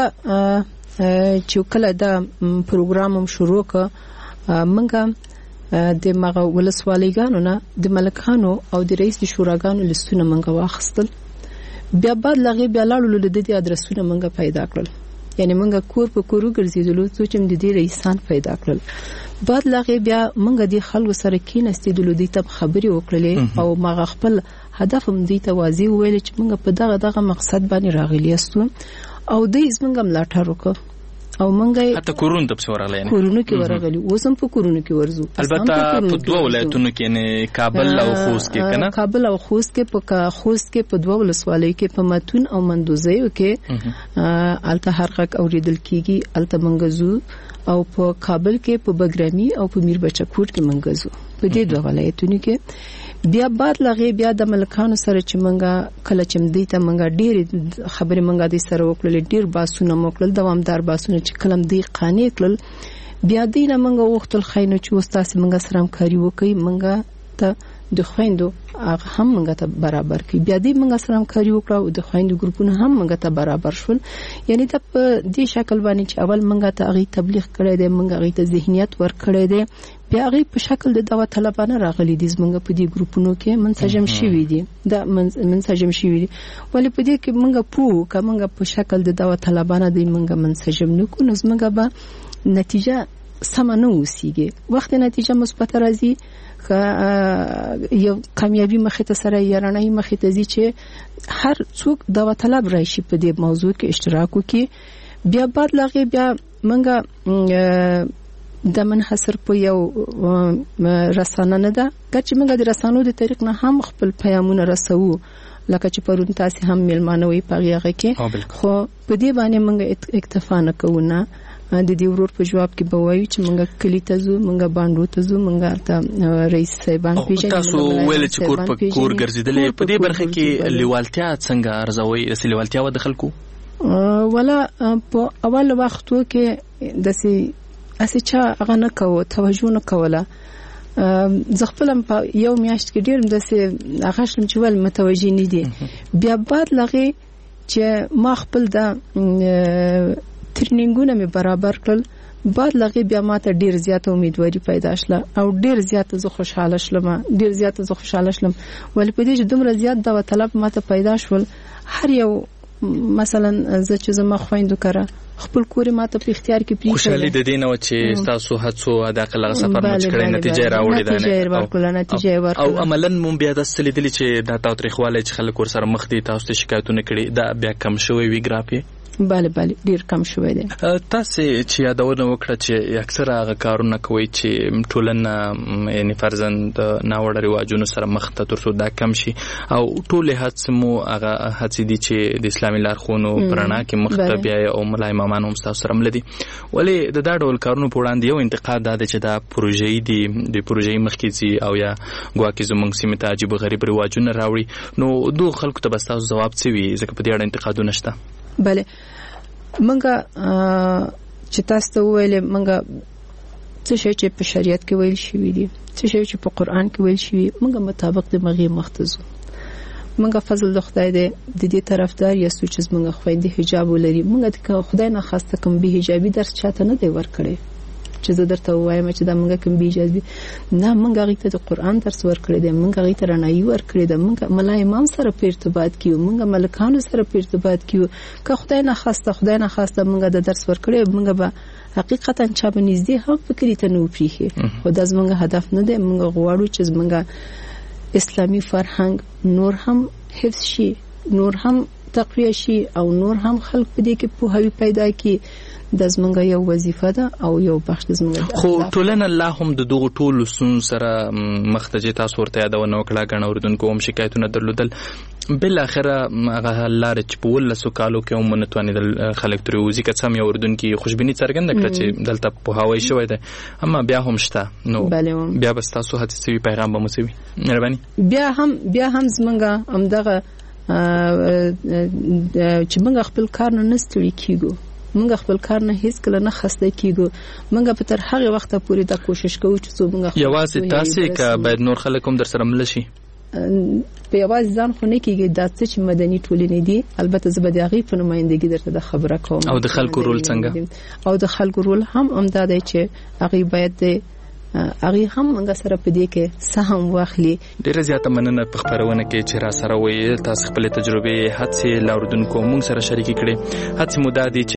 چې کله دا پروګرام هم شروع کړ مونږ د مغه ولسوالیګانو نه د ملکانو او د رئیس شوراګانو لستونه منګه واخستل، بیا بعد لغه بیا لاړو د دې ادرسونه منګه پیدا کړل، یعنی منګه کور په کورو ګرځیدلو چې د دې رئیسان پیدا کړل. بعد لغه بیا منګه د خلکو سره کېناستېدلو د ته خبري وکړلې او مغه خپل هدف هم دې ته واضح ویل چې منګه په دغه مقصد باندې راغلی استو او دې زمنګ ملاتړ وکړ او منګه حتی کورونو ته ورغلی، نه کورونو کې ورغلی، اوس هم په کورونو کې ورزو. البته په دوه ولایتونو کې نه کابل او خوست کې کنه کابل او خوست کې په دوه ولسوالۍ کې په متون او مندوزیو کې الته هرغه اوریدل کیږي، الته منګزو او په کابل کې په بګرامي او په میربچکوټ کې منګزو په دې دوه ولایتونو کې. بیا بعد لغه بیا د ملکانو سره چې منګه کله چې مدې ته منګه ډېر خبرې منګه د سره وکړل، ډېر باسونه موکل دوامدار باسونه چې کلم دی قانې کړل. بیا دینه منګه وختل خاینو چې استاد منګه سره همکاري وکړي، منګه ته د خويندو هغه هم منګه ته برابر کړي. بیا دې منګه سره همکاري وکړه او د خويندو ګروپونه هم منګه ته برابر شول. یعنی ته په دې شکل باندې چې اول منګه ته هغه تبلیغ کړی دی، منګه هغه ته ذهنیت ور کړی دی، بیا هغه په شکل د دعوت طلبانه راغلي دي زمونږ په دې ګروپونو کې منسجم شوي دي، دا منسجم شوي دي. ولې په دې کې منګه کومه په شکل د دعوت طلبانه دی منګه منسجم نکو نو زمونږ به نتیجه سم نه وسیږي. وخت نتیجه مثبت راځي یو کامیابی مخې ته سره یارانه مخې ته ځي چې هر څوک دعوت طلب راشي په دې موضوع کې اشتراک وکړي. بیا بعد لغه بیا منګه د منحصر په یو رسانه نه ده، چې موږ د رسانو د طریق نه هم خپل پیغامونه رسوو، لکه چې پرون تاسو هم ملمانه وي پغیغه کې، خو په دې باندې موږ اکتفا نه کوو. نه د دې ورور په جواب کې به وایو چې موږ کلی ته ځو، موږ باندې ته ځو، موږ ته رئیس صاحبان پیژنو. تاسو ویل چې کور په کور ګرځیدلې، په دې برخه کې لیوالتیا څنګه ارزوي؟ لیوالتیا و د خلکو ولا په اول وختو کې داسې چا هغه نه کوو، توجه نه کوله. زه خپل په یو میاشت کې ډیر داسې هغه شم چې ول متوجه نه دي. بیا بعد لغه چې ما خپل د ترنینګونه مې برابر کړل، بعد لغه بیا ماته ډیر زیاته امیدواري پیدا شله او ډیر زیاته زه خوشاله شلم. ولې په دې چې دومره زیات دا طلب ماته پیدا شول، هر یو مثلا زه چې زما خويندو کړه خپل کور ماته په اختیار کې پریښه. خوشالي د دې نه چې تاسو هڅو د عقل سفر مچ کړی نتیجه راوړی ده نتیجه ورکړه او عملاً مون بیا د سلیدلی چې د تاریخواله چې خلک ور سره مخ دي تاسو ته شکایتونه کړي دا بیا کم شوی وی ګرافي؟ بله ډیر کم شوی دی. تاسو چې یادونه وکړه چې اکثره هغه کارونه کوي چې ټولنه یعنی فرزند ناوړه رواجونو سره مخ ته ترڅو دا کم شي او ټول هڅه مو هغه هڅې دي چې د اسلامي لارښوونو پرانا کې مخ ته بیا او ملای مامان هم تاسو سره ملدي. ولې د دا ډول کارونو په وړاندې یو انتقاد ده چې دا پروژې دي د پروژې مخکې او یا ګواکې زمونږ سیمه ته عجیب غریب رواجونه راوړي، نو دوه خلکو ته بس تاسو جواب څه وي؟ ځکه په دې اړه انتقادونه شته. بله منګه چې تاسو ته ویلې منګه څه شی چې په شریعت کې ویل شوی دي، څه شی چې په قران کې ویل شوی، موږ مطابق د مغي مختزو. موږ فضل د خدای د دې طرفدار یا سوچ چې موږ خويندې حجاب ولري. موږ د خدای نه خواسته کوم به حجابي درس چاته نه دی ورکړي چې زه درته وایم چې دا موږ کوم به حجابي نه، موږ هغه ته د قران درس ورکړي دی، موږ هغه ته رڼایي ورکړي دی، موږ ملا امام سره په ارتباط کیو، موږ ملکانو سره په ارتباط کیو. که خدای نه خواسته موږ د درس ورکړي، موږ به حقیقتا چا به نږدې هم فکر ته نه وپریخي. خو دا زموږ هدف نه دی. موږ غواړو چې زموږ اسلامی فرهنګ نور هم حفظ شي، نور هم تقویه شي او نور هم خلک په دې کې پوهاوی پیدا کړي. د زمونږ یو وظیفه ده او یو بخش د زمونږ. خو ټولنه الله هم د دغو ټولو ستونزو سره مخ ته چې تاسو ورته یادونه وکړه، ګڼ اورېدونکو هم شکایتونه درلودل. بالاخره هغه لاره چې په 12 کالو کې هم ونه توانېدل خلک ترې ووځي. که څه هم یو اورېدونکي خوشبیني څرګنده کړه چې دلته پوهاوی شوی دی، اما بیا هم شته. نو بیا به ستاسو هڅې څه وي، پیغام به مو څه وي؟ مهرباني. بیا هم زمونږ همدغه چې موږ خپل کار نه ستړي کیږو، موږ خپل کار نه هیڅ کله نه خسته کیږو. موږ په تر هغه وخت پورې دا کوشش کوو چې موږ یوازې تاسو که باید نور خلک هم در سره مل شي. په یوازې ځان خو نه کیږي، دا چې مدني ټولنې دي. البته زه به د هغې په نمایندګي درته د خبره کوم. او د خلکو رول څنګه؟ او د خلکو رول هم همدا دی چې هغې باید هغه هم موږ سره په دې کې سهم واخلي. ډیره زیاته مننه په خبرونه کې چې را سره وې. تاسو خپل تجربه هڅې لاوردونکو موږ سره شریک کړي. هڅې مو دا دي